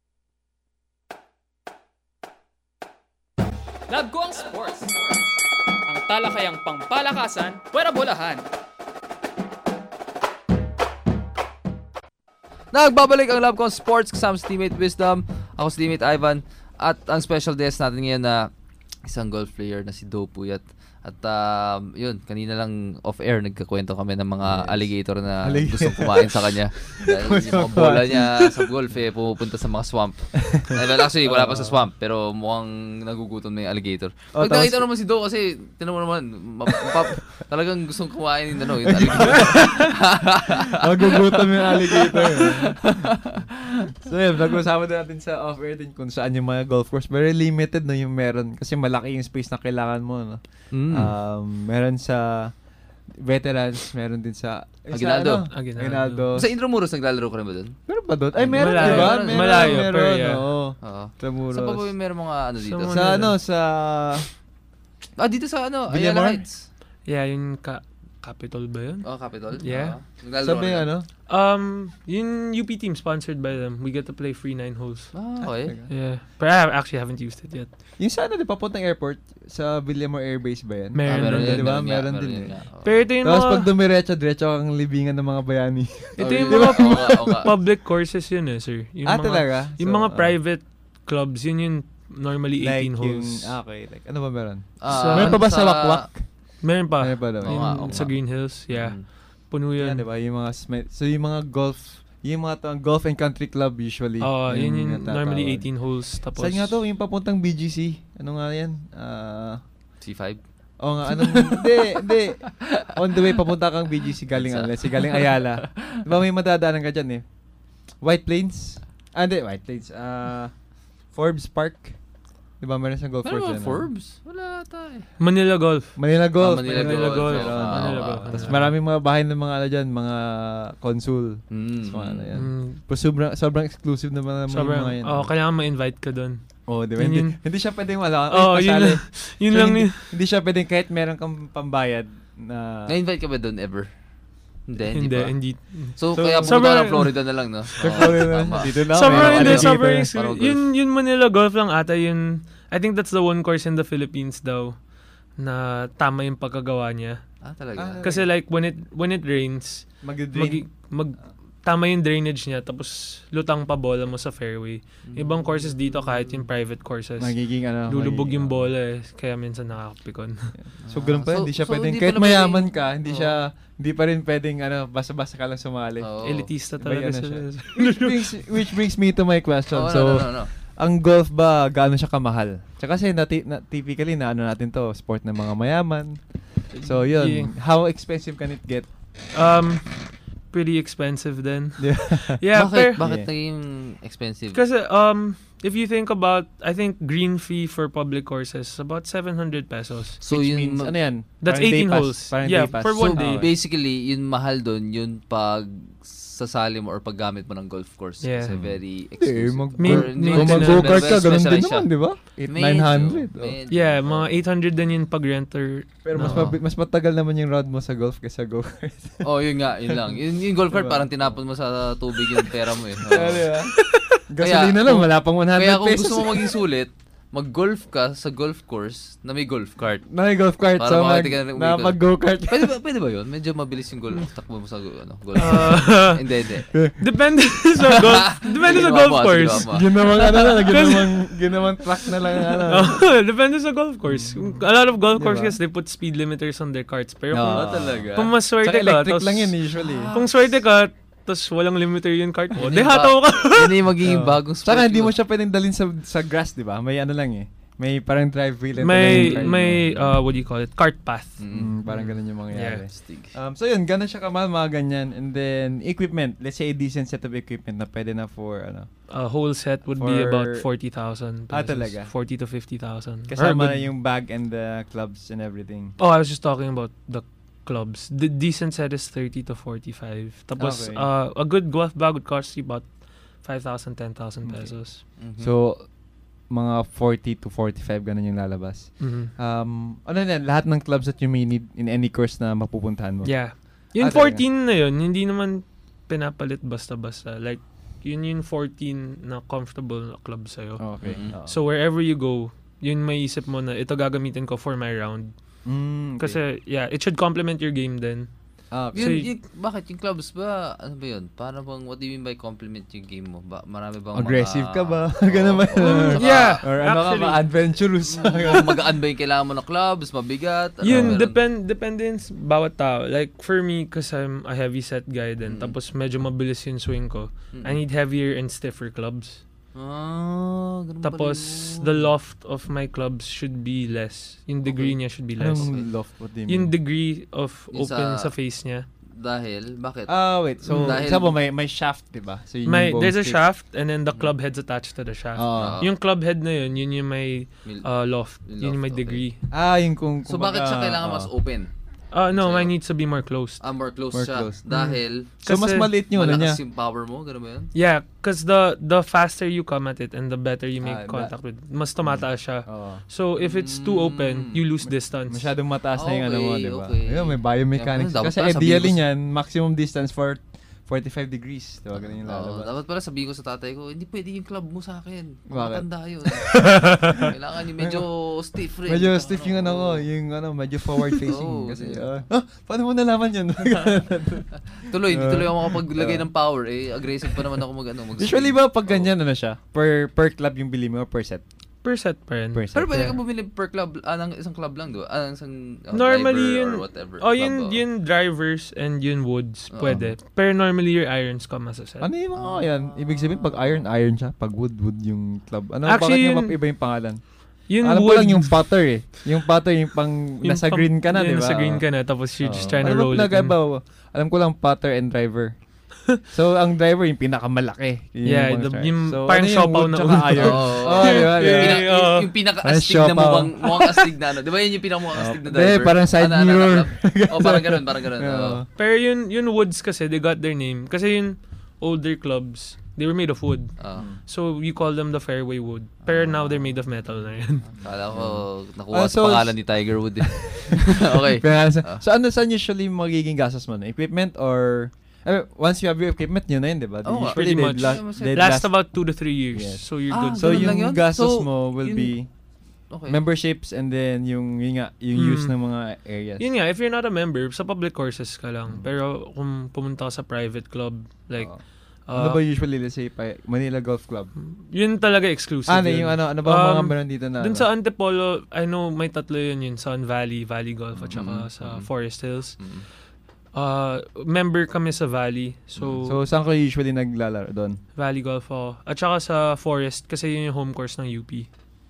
Love ko ang sports. Ang talakayang pangpalakasan, pwera bolahan.
Nagbabalik ang Love ko ang sports kasama sa Teammate Wisdom. Ako si Teammate Ivan. At ang special guest natin ngayon na isang golf player na si Do Puyat. At um, yun, kanina lang off-air, nagkakwento kami ng mga yes. alligator na
Alligator.
gustong kumain sa kanya. Dahil yung mga bola niya sa golf eh, pumupunta sa mga swamp. Well, actually, wala pa sa swamp, pero mukhang nagugutom na yung alligator.
Oh,
Pag nakita
tapos-
naman si Do kasi, tinan mo naman, ma- map- talagang gustong kumain yung, ano, yung alligator.
Magugutom yung alligator. So yun, nag-usapan din natin sa off-air din kung saan yung mga golf course. Very limited no yung meron. Kasi malaki yung space na kailangan mo. No?
Mm.
Um, meron sa veterans, meron din sa eh,
Aguinaldo.
Sa, ano?
Aguinaldo.
Aguinaldo.
Sa Intramuros, naglalaro ka rin ba doon?
Meron ba doon? Ay, meron,
Malayo.
di ba?
Meron,
Meron,
malayo,
meron,
pero yeah.
oo.
Oo.
Intramuros.
Sa pa ba yung meron mga ano dito?
Sa
Sa ano, sa...
Ah, dito sa ano, Ayala
Villamor?
Heights.
Yeah, yung ka- Capitol ba yun?
Oh, Capitol?
Yeah.
Uh, naglalaro
Sabi
ka rin.
ano?
Um, yung U P team sponsored by them. We get to play free nine holes.
Ah, okay.
Yeah. But I actually haven't used it yet.
Yung sa ano, di papuntang airport, sa Villamor Air Base ba yan?
Meron
Ah, meron
din.
din,
Di ba?
meron nga,
Meron
meron
din
yun
eh.
nga, oo.
Pero ito yung
Tapos
mga,
pag dumiretso, diretso kang libingan ng mga bayani.
ito
Oh,
yung
really?
mga
Oo nga, oo nga.
public courses yun eh, sir. Yung
ah,
mga,
talaga?
Yung
So,
mga
ah,
private clubs, yun yung normally
Like
eighteen
yung,
holes.
ah, okay. Like, ano ba meron?
Ah,
meron pa ba sa
sa-
Wakwak?
Meron pa.
Meron pa daw.
Yun,
Oo nga, oo
sa
nga.
Green Hills, yeah.
Mm.
Puno
Yan,
yun.
di ba? Yung mga, sm- so yung mga golf, yung mga to, golf and country club usually.
Oo, yun yung
natatawag.
normally eighteen holes. Tapos,
Saan nga to? Yung papuntang B G C. Ano nga yan? Ah...
C five?
Oo nga, anong, hindi, hindi. On the way, papunta kang B G C galing, ano, si galing Ayala. Di ba may madadaanan ka dyan eh? White Plains? Ah, hindi, White Plains. Ah, Forbes Park. Di ba meron sa golf
Meron
course
ba
dyan?
Forbes? Wala tayo.
Manila Golf.
Manila Golf.
Ah, Manila
Manila
Golf.
Golf.
Meron.
Ah,
Manila
ah,
Golf.
Tapos maraming mga bahay ng mga ano dyan, mga consul.
Mm.
So, ano yan.
Mm.
Pero sobrang, sobrang exclusive naman naman
Sobrang,
yung mga yan.
oh, kailangan ma-invite ka doon.
Oh, di ba?
Yun
Hindi,
yun.
hindi siya pwedeng wala.
Oo,
Ay,
yun
pasali.
lang. Yun
So,
lang
hindi,
yun.
hindi siya pwedeng kahit meron kang pambayad na...
Na-invite ka ba doon ever? Hindi, hindi,
Hindi,
ba?
hindi.
So,
So,
kaya
sobrang-
pumunta ka ng Florida na lang, no?
Sa
Oo,
Florida,
tama.
dito na.
Sobrang
may
hindi,
alligator.
sobrang
Parang
exclusive.
golf.
Yun, yun Manila Golf lang ata, yun, I think that's the one course in the Philippines daw na tama yung pagkagawa niya.
Ah, talaga?
Kasi like, when it when it rains,
Mag-drain.
mag, mag, tama yung drainage niya, tapos lutang pa bola mo sa fairway. Ibang courses dito, kahit yung private courses,
Magiging ano.
lulubog
magiging-
yung bola eh. Kaya minsan nakakapikon.
So, ganun pa,
So-
hindi siya
so,
pwedeng,
hindi
kahit
pala pwedeng-
mayaman ka, hindi
Oo.
siya, hindi pa rin pwedeng, ano, basta-basta ka lang sumali.
Oo.
Elitista
Iba
talaga
yan na
sila.
siya. which, brings, which brings me to my question.
Oo,
so,
no, no, no, no.
ang golf ba, gaano siya kamahal? Tsaka kasi, na, na, typically, na ano natin to, sport ng mga mayaman. So, yun.
Yeah.
How expensive can it get?
Um, pretty expensive then.
Yeah.
Yeah,
bakit?
pero-
Bakit
Yeah.
naging expensive?
Kasi, um, if you think about, I think green fee for public courses is about seven hundred pesos.
So,
Which
yun,
means,
ma-
ano yan?
That's
Parang day
eighteen
pass.
holes.
Parang
Yeah,
day pass.
for one
So,
day.
ah,
basically, yun mahal doon, yun pag sasali mo or paggamit mo ng golf course.
Yeah.
Kasi very
Eh,
exclusive.
mag,
Main-
Or hindi
main-
kung
mo
mag-go kart ka,
specialize
ganun din
siya.
naman, di ba? eight
Medyo,
nine hundred. Oh.
medyo.
Yeah, mga eight hundred din yung pag-renter.
Pero mas,
No.
mabi- mas matagal naman yung round mo sa golf kaysa go-kart.
Oh, yun nga, yun lang. Yung, yung golf cart,
Diba?
parang tinapon mo sa tubig yung pera mo eh. Oo.
Kaya, di ba? Gasolina lang,
kung-
wala pang one hundred
Kaya kung
pesos.
gusto mo maging sulit, mag-golf ka sa golf course na may golf cart.
Na may golf cart,
Para
so mag,
makatiga na
na
umikot.
mag-go-kart.
Pwede ba, pwede ba yun? Medyo mabilis yung golf. Takbo mo sa ano, golf.
Uh,
hindi, hindi.
Depende sa golf. Depende sa
Sige,
golf
wama, sige,
course.
wama.
Ginawang ano na, ginawang, ginawang track na lang. Ano.
Oh, depende sa golf course. A lot of golf
Diba?
courses, they put speed limiters on their carts. Pero
No.
kung,
Ah, talaga.
kung maswerte
Tsaka
ka,
electric
tos-
lang yun usually.
kung swerte ka, tapos walang limiter yung cart mo,
Yun
di
yung ba-
hataw ka.
Yun yung magiging
Oo.
bagong sport.
Saka hindi mo
yun.
siya pwedeng dalhin sa sa grass, di ba? May ano lang eh. May parang drive wheel. and
may,
then
may, uh, what do you call it? Cart path.
Mm.
Mm, parang ganun yung mangyayari.
Yeah.
Stig.
Um, so yun, ganun siya kamahal, mga ganyan. And then, equipment. Let's say a decent set of equipment na pwede na for, ano.
A whole set would be
For-
about forty thousand
Ah,
pesos.
talaga?
forty to fifty thousand.
Kasama na yung bag and the clubs and everything.
Oh, I was just talking about the clubs. The decent set is thirty to forty-five. Tapos,
Okay.
uh, a good golf bag would cost you about five thousand, ten thousand
Okay.
pesos.
Mhm.
So, mga forty to forty-five ganun yung lalabas.
Mhm.
Um, ano na, lahat ng clubs that you may need in any course na mapupuntahan mo.
Yeah. Yung
Ah, talaga?
fourteen na yun, hindi naman pinapalit basta-basta. Like, yun yung fourteen na comfortable na club sa'yo.
Okay.
Mhm.
Oo.
So, wherever you go, yun may isip mo na ito gagamitin ko for my round.
Mm, okay.
Kasi, yeah, it should complement your game then.
Ah, okay.
Yun,
So,
yung, bakit yung clubs ba, ano ba yun? Paano bang, what do you mean by compliment yung game mo? Ba, marami bang
Aggressive
mga,
ka ba? Ganun ba?
Oo, saka,
Yeah.
Or ano ka
Actually-
ba? Adventurous.
magaan ba yung kailangan mo ng clubs? Mabigat? Ano
Yun,
meron?
depend, depende yun sa bawat tao. Like, for me, cause I'm a heavy set guy din,
Mm.
tapos medyo mabilis yung swing ko,
Mm.
I need heavier and stiffer clubs.
Ah, ganun pala
Tapos,
yun.
the loft of my clubs should be less. Yung degree
Okay.
niya should be less.
Anong loft? What do you
Yung
mean?
degree of
Yung
open
sa-
sa face niya.
Dahil, bakit?
Ah, wait. So,
Dahil-
sabi mo, may, may shaft, di ba? So, yun
May,
yung
there's a
bone stick.
shaft and then the club head's attached to the shaft.
Ah.
Yung club head na yun, yun yung may
Mil-
uh, loft.
Yung
Yun yung may
loft, okay.
degree.
Ah, yung kung...
so,
kumbaga,
bakit siya kailangan
ah.
mas open?
Uh, no,
So,
mine needs to be more closed.
Ah, more close
More
siya.
close.
Dahil,
So, mas
Kasi
maliit yung ano niya.
malakas yung power mo? Ganun ba yun?
Yeah, because the the faster you come at it and the better you
Ah,
make
that-
contact with, mas tumataas siya.
Oo.
So, if it's too
Mm.
open, you lose distance.
Masyadong mataas na yung ano mo,
Okay,
di ba?
okay.
Ayun, may biomechanics.
Yeah, dapat
Kasi
pala sabihin
ideally
ko sa-
niyan, maximum distance for forty-five degrees. Di ba? Ganun yung
Oo,
lalabas.
dapat pala sabihin ko sa tatay ko, hindi pwede yung club mo sa akin.
Bakit?
Matanda yun. Kailangan yung medyo stiff rin.
Medyo stiff yung ano ko, yung ano, medyo forward facing.
Oo,
kasi,
okay.
ah, ah, paano mo nalaman yun?
Tuloy, hindi
Uh,
tuloy ako makapaglagay
uh,
ng power. Eh, aggressive pa naman ako mag, ano, mag
Usually ba pag ganyan, ano siya? Per per club yung bili mo or per set?
Per set pa rin.
Per set.
Pero pwede
Yeah.
ka bumili per club, ah, ng isang club lang, do? Ah, ng isang oh,
Normally
driver
yun,
or whatever.
oh,
club,
yun,
oh.
yun drivers and yun woods,
Oo.
pwede. Pero normally your irons come as a set.
Ano yung mga yan? Ibig sabihin, pag iron, iron siya. Pag wood, wood yung club. Ano,
Actually,
bakit
yun-
nga maiba yung pangalan?
Yung
Alam ko
wood,
lang yung putter eh. Yung putter yung pang
yung
nasa
pang-
green ka na,
yeah,
di ba?
Nasa green ka na, tapos you're just
Oo.
trying to
Alam mo,
roll it. in.
nag-iba, alam ko lang putter and driver. So, ang driver yung pinakamalaki. Yun
Yeah,
mga
the-
strike.
yung
so,
parang
ano yung
siopaw
wood
na
tsaka
ulo.
iron?
Oo.
Oh, di ba?
Yung,
Di ba?
pina, yung,
Oo.
yung pinaka-astig na
siopaw.
mukhang, mukhang astig na ano. Di ba yun yung pinaka-mukhang astig na
Oh,
driver?
di, parang side
Ano, ano,
mirror.
ano? Oh, parang ganun, parang ganun.
Oo.
oo.
Pero yun, yun woods kasi, they got their name. Kasi yun, older clubs, they were made of wood.
Ah.
So, you call them the fairway wood. Pero now, they're made of metal na yun.
Kala ko,
Ah,
nakuha
so-
sa pangalan ni Tiger Woods. eh. Okay.
Kaya, sa-
Ah.
so, ano saan usually magiging gastos mo na? Equipment or... I once you have your equipment, yun na yun, di ba?
Oo,
Usually,
pretty
they'd
much.
la- they'd
Last
last-
about two to three years.
Yes.
So, you're
Ah,
good.
So,
ganun lang
yung
yun?
gastos
So,
mo will
yun-
be
Okay.
memberships and then yung, yun nga, yung
Hmm.
use ng mga areas.
Yun nga, if you're not a member, sa public courses ka lang. Pero kung pumunta ka sa private club, like,
Oo.
uh,
ano ba usually, let's say, pa- Manila Golf Club?
yun talaga exclusive.
Ano,
yun.
yung ano, ano ba ang mga
Um,
meron dito na?
Dun
ano?
sa Antipolo, I know may tatlo yun yun. Sun Valley, Valley Golf, at saka sa Forest Hills.
Mm.
Uh, member kami sa Valley. So,
So, saan kayo usually naglalaro doon?
Valley Golf ako. At saka sa Forest, kasi yun yung home course ng U P.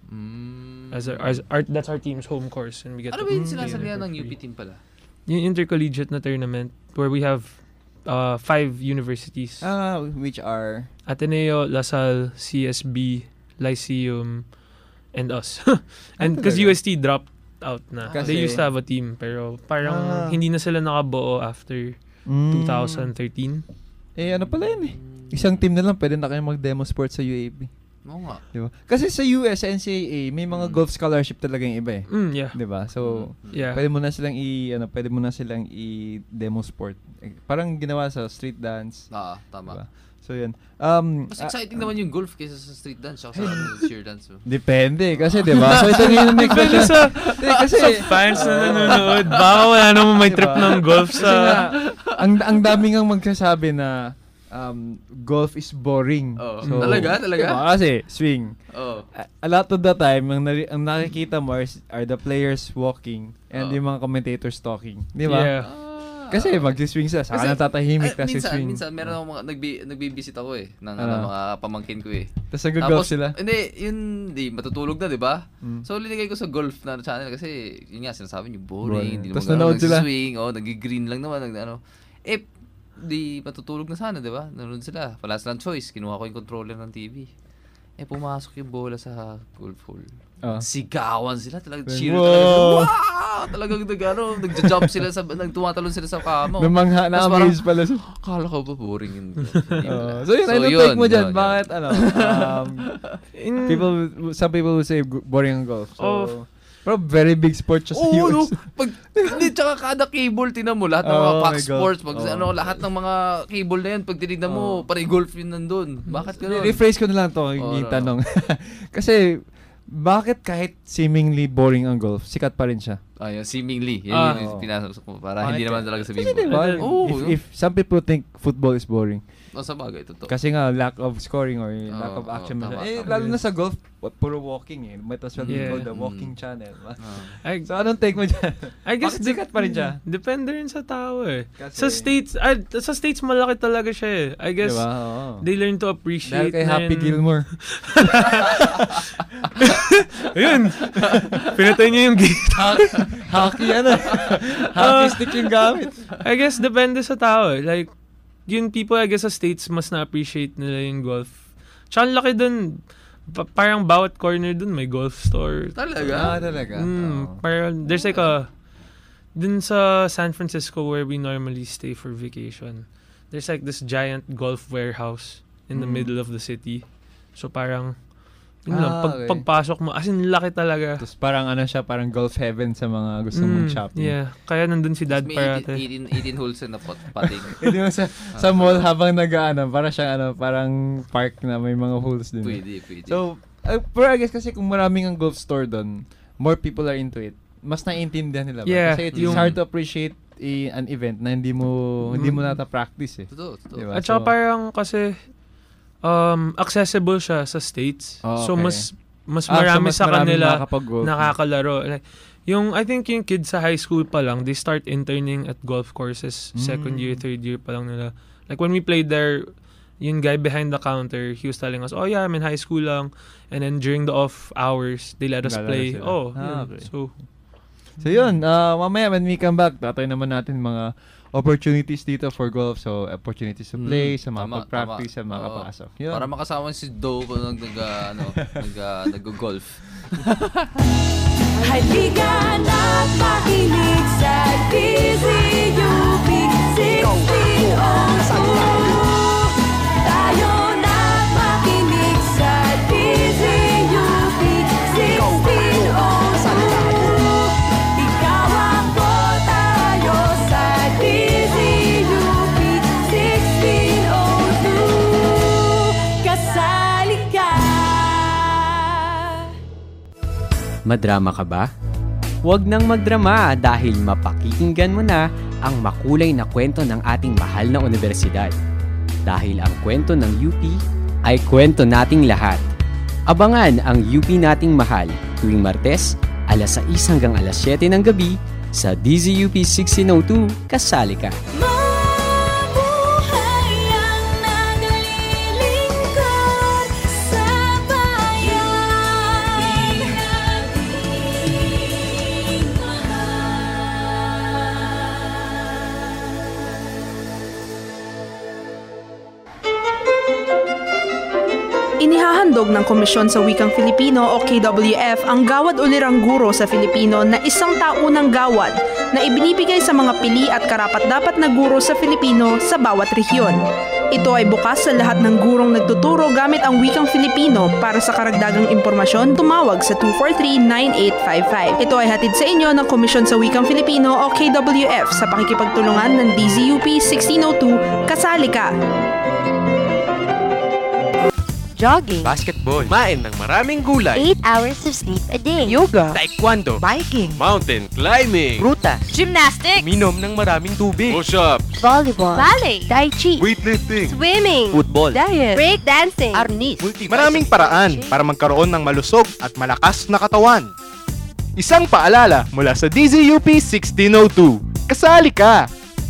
Mm.
As, our, as our, that's our team's home course. And we get
Ano
to
ba yung
play
sinasalihan
there
ng
for
U P
free.
team pala?
Yung intercollegiate na tournament where we have uh, five universities.
Ah, which are?
Ateneo, LaSalle, C S B, Lyceum, and us. and
Ah,
because
talaga?
U S T dropped out na.
Kasi-
They used to have a team pero parang
Ah.
hindi na sila nakabuo after
Mm.
twenty thirteen.
Eh, ano pala yun eh. Isang team na lang, pwede na kayo mag-demo sports sa U A P.
Oo nga.
Diba? Kasi sa U S, sa N C A A, may mga golf scholarship talaga yung iba eh.
Mm, yeah.
Diba? So,
Yeah.
pwede mo na silang i, ano, pwede mo na silang i-demo sport. Eh, parang ginawa sa street dance.
Ah, tama.
Diba? So, yun. Um,
Mas
ah,
exciting naman yung golf kaysa sa street dance saka sa ano, cheer dance. oh.
depende. Kasi, diba? So, ito na yung next
Depende
question.
sa,
Eh, kasi,
sa fans na nanonood. Baka wala naman may trip
Diba?
ng golf
Kasi nga,
sa...
ang, ang dami nga magsasabi na um, golf is boring.
Oo. Talaga? Talaga?
Diba? Kasi, swing.
Oh.
A, a lot of the time, ang, nari- ang nakikita mo are, are the players walking and
Oo.
yung mga commentators talking. Di ba?
Yeah.
Kasi mag-swing sila. Saka
Kasi,
natatahimik
ay,
kasi
minsan,
swing.
minsan, meron akong mga, nagbi, nagbibisit ako eh, ng
Ano?
ano, mga pamangkin ko eh.
Tapos nag-golf sila.
Hindi, yun, di, matutulog na, di ba?
Mm.
So, linigay ko sa golf na channel kasi, yun nga, sinasabi niyo,
Boring.
boring, hindi
Tapos
naman
nanood
gano'n,
sila.
nagsiswing, oh, nag-green lang naman, nag, ano. Eh, di, matutulog na sana, di ba? Nanood sila, wala silang choice, kinuha ko yung controller ng T V. Eh, pumasok yung bola sa golf hole.
Oh.
Sigawan sila, talagang
Wow.
cheer talaga. Wow! Talagang nag, ano, nag-jump sila, sa, nagtumatalon sila sa kama.
Namangha na
Tapos
amaze pala siya.
Akala ko ba boring yun? Hindi
Oh.
pala.
So yun, ano take mo dyan?
yun,
Bakit ano? Um,
In-
people, some people will say gu- boring ang golf. So,
Oh.
pero very big sport siya sa
Oo,
U S.
no? Pag, hindi, tsaka kada cable, tinan mo, lahat ng mga
Oh,
Fox
my God.
Sports, pag,
Oh.
ano, lahat ng mga cable na yan, pag tinignan mo, pare golf yun nandun. Bakit gano'n?
Rephrase ko na lang to, yung
Oh, no,
tanong. Kasi, bakit kahit seemingly boring ang golf, sikat pa rin siya?
Ayun, seemingly. Yan
Ah.
yung pinasok ko. Para
Bakit?
hindi naman talaga sabihin
Kasi
mo.
diba,
Oo,
if,
no?
if some people think football is boring,
Oh, sa bagay, totoo.
kasi nga lack of scoring or lack of
Oo,
action.
oo, tama,
eh,
tama.
lalo na sa golf, what, puro walking eh. Might as well be
Yeah.
called the walking
Mm.
channel.
I,
So, anong take mo dyan?
I guess
Bakit sikat pa rin siya?
Depende rin sa tao eh.
Kasi-
Sa States, ay, sa States malaki talaga siya eh. I guess
Diba? Oo.
they learn to
Dahil
appreciate
kay Happy
na yun.
Gilmore.
Ayun. Pinatay niya yung gate.
Hockey yan ah. Hockey stick yung gamit.
I guess depende sa tao eh. Like, yung people I guess sa States mas na-appreciate nila yung golf. Tsaka ang laki dun, pa- parang bawat corner dun may golf store.
Talaga?
Ah, talaga? Oo.
Mm, parang there's like a, dun sa San Francisco where we normally stay for vacation, there's like this giant golf warehouse in the
Mm.
middle of the city. So parang, yun
Ah,
lang, pag,
okay.
pagpasok mo, as in laki talaga.
Tapos parang ano siya, parang golf heaven sa mga gusto
Mm,
mag-shopping.
yeah, kaya nandun si Dad
May
parate.
eighteen, eighteen holes na pot, pating.
Hindi mo sa, sa mall habang nag-ano, para siyang ano, parang park na may mga holes din.
Pwede, pwede.
So, uh, pero I guess kasi kung maraming ang golf store doon, more people are into it. Mas naiintindihan nila ba?
Yeah,
Kasi it's
yung-
hard to appreciate i- an event na hindi mo hindi mo nata-practice eh.
Totoo, totoo.
Diba?
At saka
So-
parang kasi um, accessible siya sa States.
Oh,
So
okay.
mas mas
Ah, so
marami
mas
sa
maraming
kanila
makakapag-golf.
nakakalaro. Like, yung, I think yung kids sa high school pa lang, they start interning at golf courses.
Mm.
Second year, third year pa lang nila. Like, when we played there, yung guy behind the counter, he was telling us, oh yeah, I'm in high school lang. And then during the off hours, they let us
Lalaro
play.
sila.
Oh,
Ah,
yun.
okay.
So,
So yun, uh, mamaya when we come back, tatay naman natin mga opportunities dito for golf. So, opportunities to play,
Mm,
sa mga
tama,
pag-practice, sa
tama.
mga
Oo.
kapasok. Yun.
Para makasama si Doe kung nag, nag, uh, ano, nag, uh, nag-golf.
Halika na't makinig sa D Z U P sixteen oh two. Tayo na't makinig sa D Z U P sixteen oh two. Ikaw ako, tayo sa D Z U P sixteen oh two. Kasali ka.
Madrama ka ba? Huwag nang magdrama dahil mapakikinggan mo na ang makulay na kwento ng ating mahal na universidad. Dahil ang kwento ng U P ay kwento nating lahat. Abangan ang U P nating mahal tuwing Martes, alas sais hanggang alas siyete ng gabi sa D Z U P sixteen oh two. Kasali ka!
Mabuhay ang naglilingkod sa bayan.
Inihahandog ng Komisyon sa Wikang Filipino o K W F ang Gawad Ulirang Guro sa Filipino na isang taunang gawad na ibinibigay sa mga pili at karapat-dapat na guro sa Filipino sa bawat rehiyon. Ito ay bukas sa lahat ng gurong nagtuturo gamit ang Wikang Filipino. Para sa karagdagang impormasyon, tumawag sa two four three, nine eight five five. Ito ay hatid sa inyo ng Komisyon sa Wikang Filipino o K W F sa pakikipagtulungan ng D Z U P sixteen oh two. Kasali ka!
Jogging,
basketball, kumain ng maraming gulay,
eight hours of sleep a day,
yoga, taekwondo,
biking,
mountain climbing,
prutas, gymnastics,
minom ng maraming tubig, push-ups,
volleyball, ballet, tai chi,
weightlifting,
swimming,
football,
diet, break dancing, arnis.
Maraming paraan para magkaroon ng malusog at malakas na katawan. Isang paalala mula sa D Z U P sixteen oh two. Kasali ka!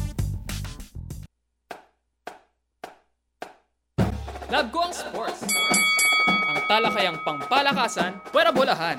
Love ko ang sports. Ang talakayang pangpalakasan, pwera bolahan.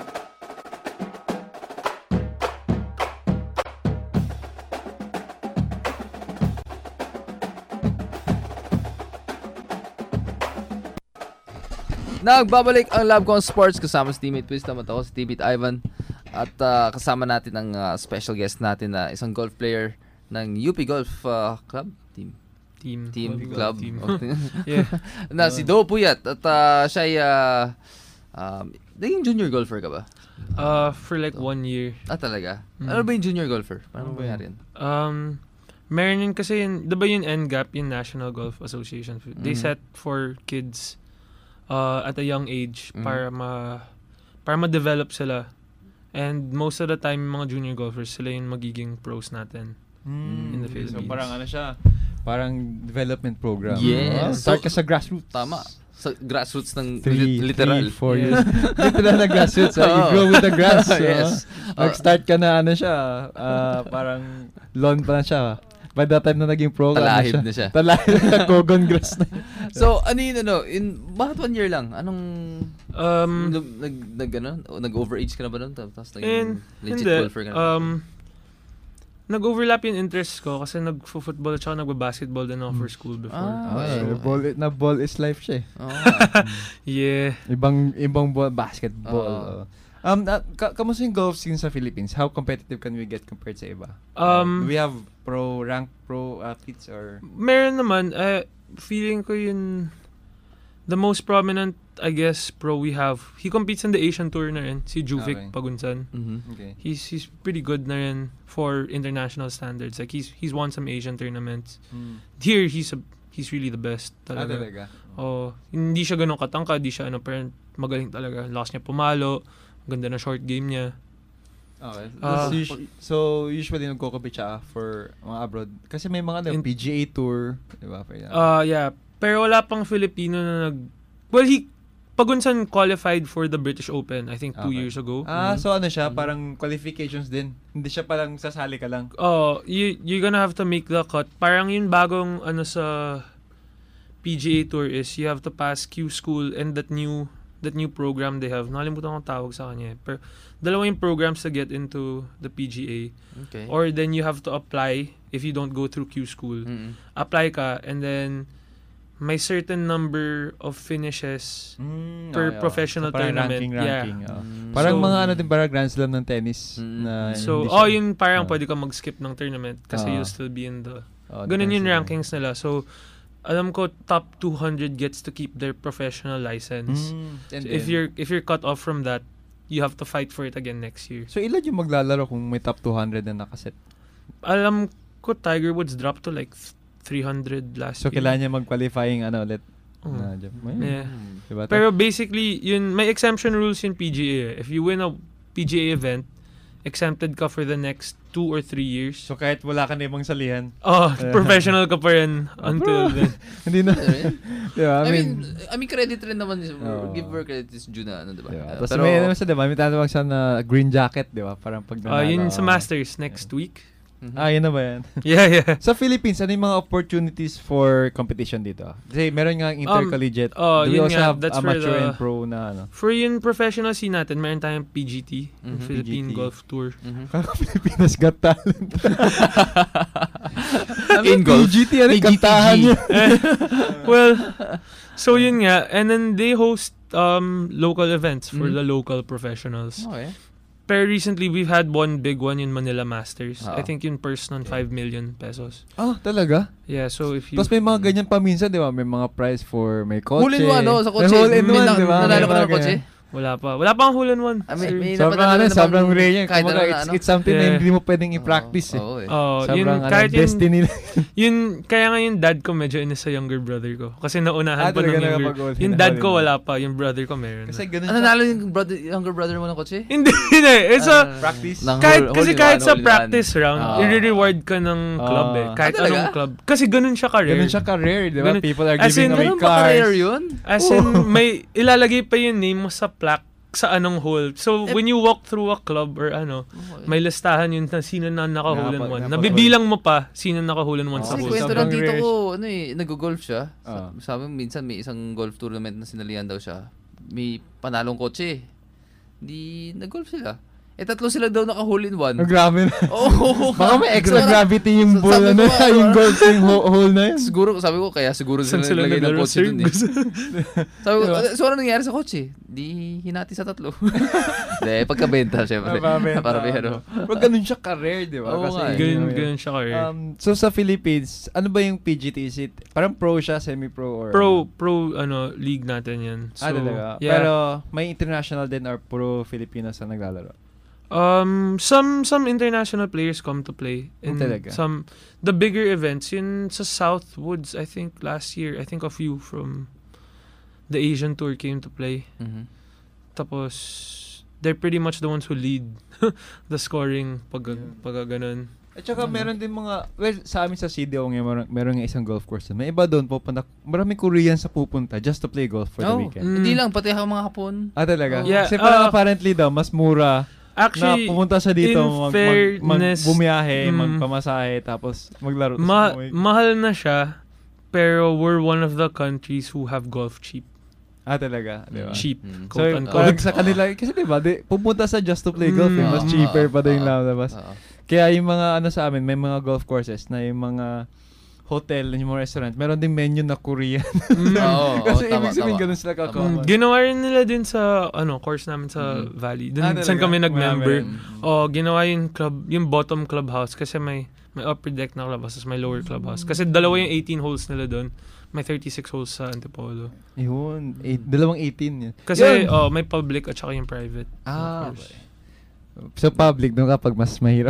Nagbabalik ang Love ko ang sports kasama si teammate Wisdom at ako si teammate Ivan. At uh, kasama natin ang uh, special guest natin na isang golf player ng U P Golf uh, Club Team.
Team.
Team,
Team.
Club.
Team.
Okay.
Yeah.
Na si Doe Puyat at uh, siya ay uh, um, naging junior golfer ka ba?
Uh, for like one year.
Ah, talaga?
Mm.
Ano ba yung junior golfer? Paano ba yan?
Um, meron yun kasi yun, di ba yung N G A P, yung National Golf Association, they
Mhm.
set for kids uh, at a young age
Mhm.
para ma para ma-develop sila. And most of the time, mga junior golfers, sila yung magiging pros natin in the Philippines.
So parang ano siya, parang development program.
Yes.
Start ka sa grassroots.
Tama. Sa grassroots ng
Three,
li- literal.
three, four
Yeah.
years. Literal na grassroots. ah. You
Oo.
grow with the grass.
Yes.
ah. Mag-start ka na ano siya, ah, parang lawn pa na siya. By the time na naging pro,
Talahib
ano
na siya.
Talahib na, kogon grass na.
So, ano yun, ano, in, bakit one year lang? Anong,
um,
nag, nag, nag, ano, nag-overage ka na ba nun? Tapos
And,
naging legit
hindi.
golfer ka na?
Um, nag-overlap yung interests ko kasi nag-football at saka nag-basketball din ako for school before.
Ah,
okay.
so, ball, na ball is life siya eh.
Oh.
Yeah.
Ibang ibang ball, basketball.
Oo.
oh. Um, uh, ka- kamusta yung golf scene sa Philippines? How competitive can we get compared sa iba?
Um,
Uh, do we have pro rank pro athletes or
Meron naman, uh, feeling ko yun, the most prominent, I guess, pro we have, he competes in the Asian Tour na rin, si
Okay.
Juvik Pagunsan.
Mhm.
Okay.
He's he's pretty good na rin for international standards. Like, he's he's won some Asian tournaments.
Mm.
Here, he's a, he's really the best
Ah,
talaga.
talaga?
Oh, hindi siya ganun katangka, di siya ano, pero magaling talaga. Last niya pumalo, ganda na short game niya.
Okay.
Ah,
so, usu- so, usually nagko-compete siya for mga abroad. Kasi may mga ano,
In-
P G A Tour, di ba? For example.
Uh, yeah. Pero wala pang Filipino na nag... Well, he Pagunsan qualified for the British Open, I think two
Okay.
years ago.
Ah, so ano siya, parang qualifications din. Hindi siya parang sasali ka lang.
Oh, you you're gonna have to make the cut. Parang yung bagong ano sa P G A Tour is you have to pass Q School and that new that new program they have. Nakalimutan ko ang tawag sa kanya. Pero dalawa yung programs to get into the P G A.
Okay.
Or then you have to apply if you don't go through Q School.
Mm-mm.
Apply ka and then may certain number of finishes
Mm,
per
okay, oh.
professional
So, parang
tournament.
ranking,
yeah.
ranking, oh. Parang
So-
mga ano din, parang Grand Slam ng tennis. Na
So,
hindi
oh,
siya-
yun parang
oh.
pwede ka mag-skip ng tournament kasi
Ah.
you'll still be in the...
Oh,
ganun yung
depends,
rankings nila. So, alam ko top two hundred gets to keep their professional license.
Mm, and
So, if
then-
you're if you're cut off from that, you have to fight for it again next year.
So, ilan yung maglalaro kung may top two hundred na nakaset?
Alam ko Tiger Woods dropped to like three hundred last
So,
year.
kailangan niya mag-qualifying ano ulit.
Mm.
Na, dyan.
Yeah.
Diba?
Pero basically, yun, may exemption rules in P G A. If you win a P G A event, exempted ka for the next two or three years.
So, kahit wala ka na ibang salihan.
Oh, professional ka pa rin until then.
Hindi na. Diba?
I mean, I mean, credit rin naman.
Oh.
Give her credit is due na, ano, diba? Uh,
Tapos may ano sa diba? May tatawag siya na green jacket, diba? Parang pag
Ah,
nanalo.
yun sa Masters next week.
Ah, yun na ba yan?
Yeah, yeah.
Sa Philippines, ano yung mga opportunities for competition dito? Kasi meron nga intercollegiate.
Um, oh,
Do we
yun
also
nga,
have
that's for
amateur
the-
and pro na ano?
For yung professional scene natin, meron tayong P G T, yung
Mhm.
Philippine
P G T.
Golf Tour.
Kala ko Pilipinas Got Talent.
In
golf? P G T, ano yung kantahan niya?
Well, so yun nga. And then they host um local events for
Mhm.
the local professionals.
Okay.
Pero recently, we've had one big one in Manila Masters. I
Ah.
think yung purse nun, five million pesos.
Ah, talaga?
Yeah, so if you...
Tapos may mga ganyan pa minsan, di ba? May mga prize for may kotse.
Hole in one, no? Sa kotse.
May hole in
May
one,
na-
di ba?
nanalo
May
ka
mga
ng kotse?
ganyan.
Wala pa. Wala pang hole in one.
I mean,
Sir.
may
Sobrang
napadala
ano,
namang-
sobrang rare yan.
kahit
Kumbaga,
ano na
it's,
ano.
it's something na
Yeah.
hindi mo pwedeng i-practice eh.
Oo, eh.
Oh,
Sobrang
yun,
ano,
kahit yun,
destiny lang.
yun, kaya nga yung dad ko medyo ina sa younger brother ko. Kasi naunahan
Ah,
pa
talaga
ng younger.
nakapag-hole
Yung
na
dad
hole
ko
in
wala pa, yung brother ko meron.
Kasi
na.
ganun
Ano
siya.
nalo yung brother, younger brother mo ng kotse?
Hindi, hindi. It's a...
Practice?
Ng
Kahit,
hole-
kasi
hole in
kahit
one,
sa
hole in
practice
one.
round,
Ah.
i-reward ka ng club eh.
Ah.
Kahit
Ah, talaga?
anong club. Kasi ganun siya ka-rare.
Ganun siya ka-rare, di ba?
Ganun-
People are
As in,
giving away
Ganun ba ka-rare
cars.
yun?
As in, may ilalagay pa yung name mo sa plaque sa anong hole. So,
Eh,
when you walk through a club or ano, may listahan yun na sino na naka-hole in
Napa-
one.
napa-
Nabibilang mo pa sino naka-hole in one sa
Kasi
hole.
kwento
Sobrang
ng tito
rare.
ko, ano eh, nag-golf siya.
Ah.
Sa- Sabi mo, minsan may isang golf tournament na sinalihan daw siya. May panalong kotse. Di, nag-golf sila. Eh, tatlo sila daw naka-hole in one.
Oh, grabe na.
Oo.
Baka may extra
Sabi-
gravity yung ball
sabi
na
ko nga,
yung
ano,
gold yung ho- hole na yun.
Siguro, sabi ko, kaya siguro
Saan
sila
sila
naglagay ng
naglaro,
kotse
sir?
dun eh. Sabi ko,
Diba?
so ano nangyari sa kotse? Di, hinati sa tatlo. Hindi, pagkabenta, syempre.
Mababenta.
Para may ano.
Pero ganun siya ka-rare, di ba?
Oo
Kasi
nga eh.
Ganun,
yun,
ganun siya ka-rare.
Um, so sa Philippines, ano ba yung P G T? Is it, parang pro siya, semi-pro? Or
pro, pro, ano, league natin yan. So,
ah, talaga?
yeah.
Pero may international din or pro Filipinas na naglalaro?
Um, some some international players come to play. In
Talaga?
some the bigger events in sa Southwoods, I think last year, I think a few from the Asian Tour came to play.
Mhm.
Tapos they're pretty much the ones who lead the scoring pag pag ganun.
At saka meron din mga, well, sa amin sa C D O ngayon, meron, meron nga isang golf course. May iba doon, pupunta, maraming Koreans sa pupunta just to play golf for the
Oh,
weekend.
Hindi lang, pati ang mga hapon.
Ah, talaga?
Yeah,
Kasi parang
uh,
apparently daw, mas mura
Actually,
na pumunta siya dito,
in
mag, mag, mag,
fairness,
bumiyahe,
mm,
magpamasahe, tapos maglaro. tapos
Ma-
umuwi.
mahal na siya, pero we're one of the countries who have golf cheap.
Ah, talaga? Di ba?
Cheap.
Mm.
So,
Quote
parang
unquote.
sa kanila, kasi di ba, di, pupunta sa just to play golf, eh,
Mm.
mas
Oo.
cheaper pa din
Oo.
yung lalabas.
Oo.
Kaya yung mga, ano sa amin, may mga golf courses na yung mga hotel, yung mga restaurant, meron din menu na Korean.
Mm.
Oo, oo,
Kasi
tama,
ibig sabihin,
tama.
ganun sila
Mm,
kakaman.
ginawa rin nila din sa ano course namin sa
Mhm.
Valley. Dun,
Ah,
saan
talaga?
kami nag-member.
Marami.
Oh, ginawa yung club, yung bottom clubhouse kasi may may upper deck na clubhouse, tapos may lower clubhouse. Kasi dalawa yung eighteen holes nila doon. May thirty-six holes sa Antipolo.
Yun, eight, dalawang eighteen yun.
Kasi
Yun!
oh, may public at saka yung private.
Ah,
course.
so public doon kapag mas mahirap.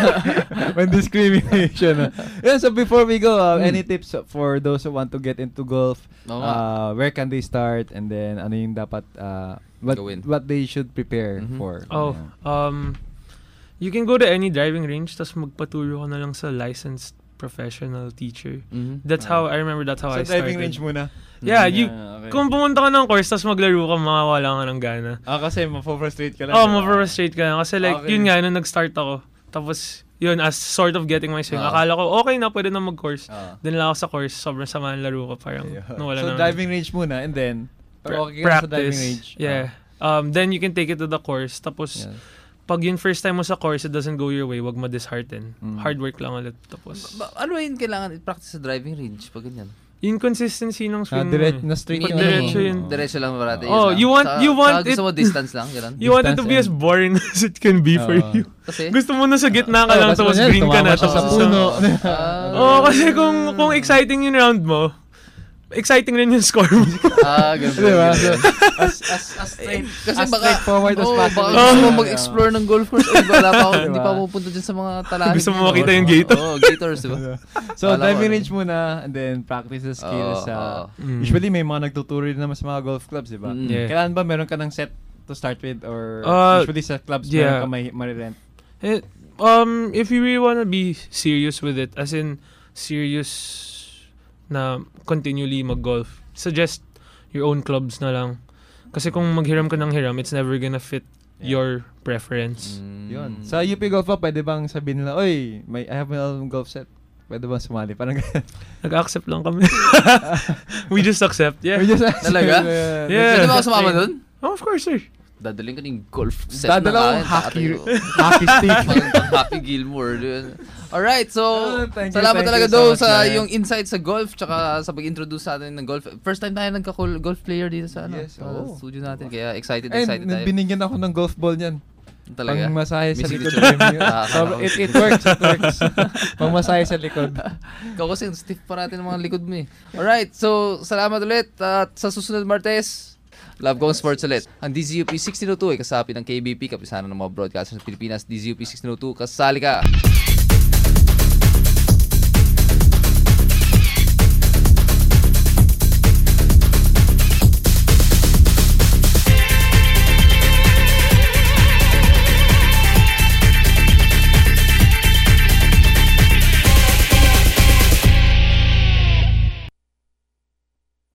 May discrimination. Na. Yeah, so before we go, uh,
Hmm.
any tips for those who want to get into golf?
Oo nga.
Uh, where can they start? And then, ano yung dapat, uh, what,
Gawin.
what they should prepare
Mhm.
for?
Oh,
Ayan.
um you can go to any driving range tapos magpaturo ka na lang sa licensed professional teacher.
Mhm.
That's how, I remember that's how
Sa
I started.
driving range muna?
Yeah,
Mm,
you,
yeah, okay.
kung pumunta ka ng course, tapos maglaro ka, makawala ka ng gana.
Ah, kasi mapofrustrate ka lang.
Oo, oh,
diba?
mapofrustrate ka lang. Kasi like,
Okay.
yun nga, nung nag-start ako, tapos, yun, as sort of getting my swing,
Ah.
akala ko, okay na, pwede na mag-course.
Ah.
Then lang ako sa course, sobrang sama ng laro ko, parang nawala
So,
na.
driving range muna, and then,
Pra-
okay ka na sa driving
practice.
range.
Yeah. Um, then you can take it to the course. Tapos,
Yeah.
pag yung first time mo sa course, it doesn't go your way, wag ma-dishearten.
Mm.
Hard work lang ulit. Tapos,
Ba- ano yun kailangan i-practice sa driving range pag ganyan?
yung consistency ng swing
Ah,
mo
direct-
eh.
na straight
Pag
yung ano
diretso
mo.
yun.
Diretso lang parati.
Oh, you want, you want it,
gusto mo distance lang, ganun?
you want it to be as boring as it can be for
Oo.
you.
Kasi?
Gusto mo na sa gitna ka
Oo,
lang,
kasi
tapos
ganyan,
green ka na,
tumama siya
tapos
sa puno.
Oo, kasi kung, kung exciting yung round mo, exciting rin yung score mo.
Ah, ganun.
Diba?
ganun.
As, as, as straight,
Kasi
as
baka,
straightforward as
oh,
possible.
baka gusto mo mag-explore ng golf course. Ay, wala pa ako,
Diba?
hindi pa ako pupunta dyan sa mga talahin.
Gusto mo makita yung gator?
Oo, gators, diba?
So,
Wala
driving
ko,
range muna, and then practice the skills.
Oo,
sa
oo.
Mm.
Usually, may mga nagtuturo rin naman sa mga golf clubs, diba?
Mm.
Yeah.
Kailan ba meron ka ng set to start with? Or
Uh,
usually sa clubs,
yeah.
meron ka may marirent?
Eh, um, if you really wanna be serious with it, as in, serious na continually mag-golf, suggest your own clubs na lang. Kasi kung maghiram ka ng hiram, it's never gonna fit your preference.
Yun. Sa U P Golf ba, pwede bang sabihin nila, oy, may, I have my own golf set. Pwede bang sumali? Parang ganyan.
Nag-accept lang kami. We just accept, yeah.
We just accept.
Talaga?
Yeah.
Pwede ba ako sumama dun?
Oh, of course, sir.
Dadaling ka ng golf set
Dadala
na
akong hockey,
kakatayo.
hockey stick.
Pang Happy Gilmore. Yun. Alright, so
Oh, thank you,
salamat
thank
talaga
you so
daw
much,
sa
Ryan.
yung insight sa golf tsaka sa pag-introduce sa atin ng golf. First time tayo nagka-golf player dito sa ano,
Yes,
sa
oo.
studio natin. Kaya excited,
And
excited tayo.
binigyan ako ng golf ball niyan.
Talaga?
Pang masahe sa
May
likod.
signature.
Yun.
Ah,
So, it, it works, it works. Pang masahe sa likod.
Ikaw kasi stiff pa natin ang mga likod mo eh. Alright, so salamat ulit at sa susunod Martes, Love Kong Sports ulit. Ang D Z U P sixteen oh two ay kasapi ng K B P, kapisanan ng mga broadcasters sa Pilipinas. D Z U P sixteen oh two, kasali ka!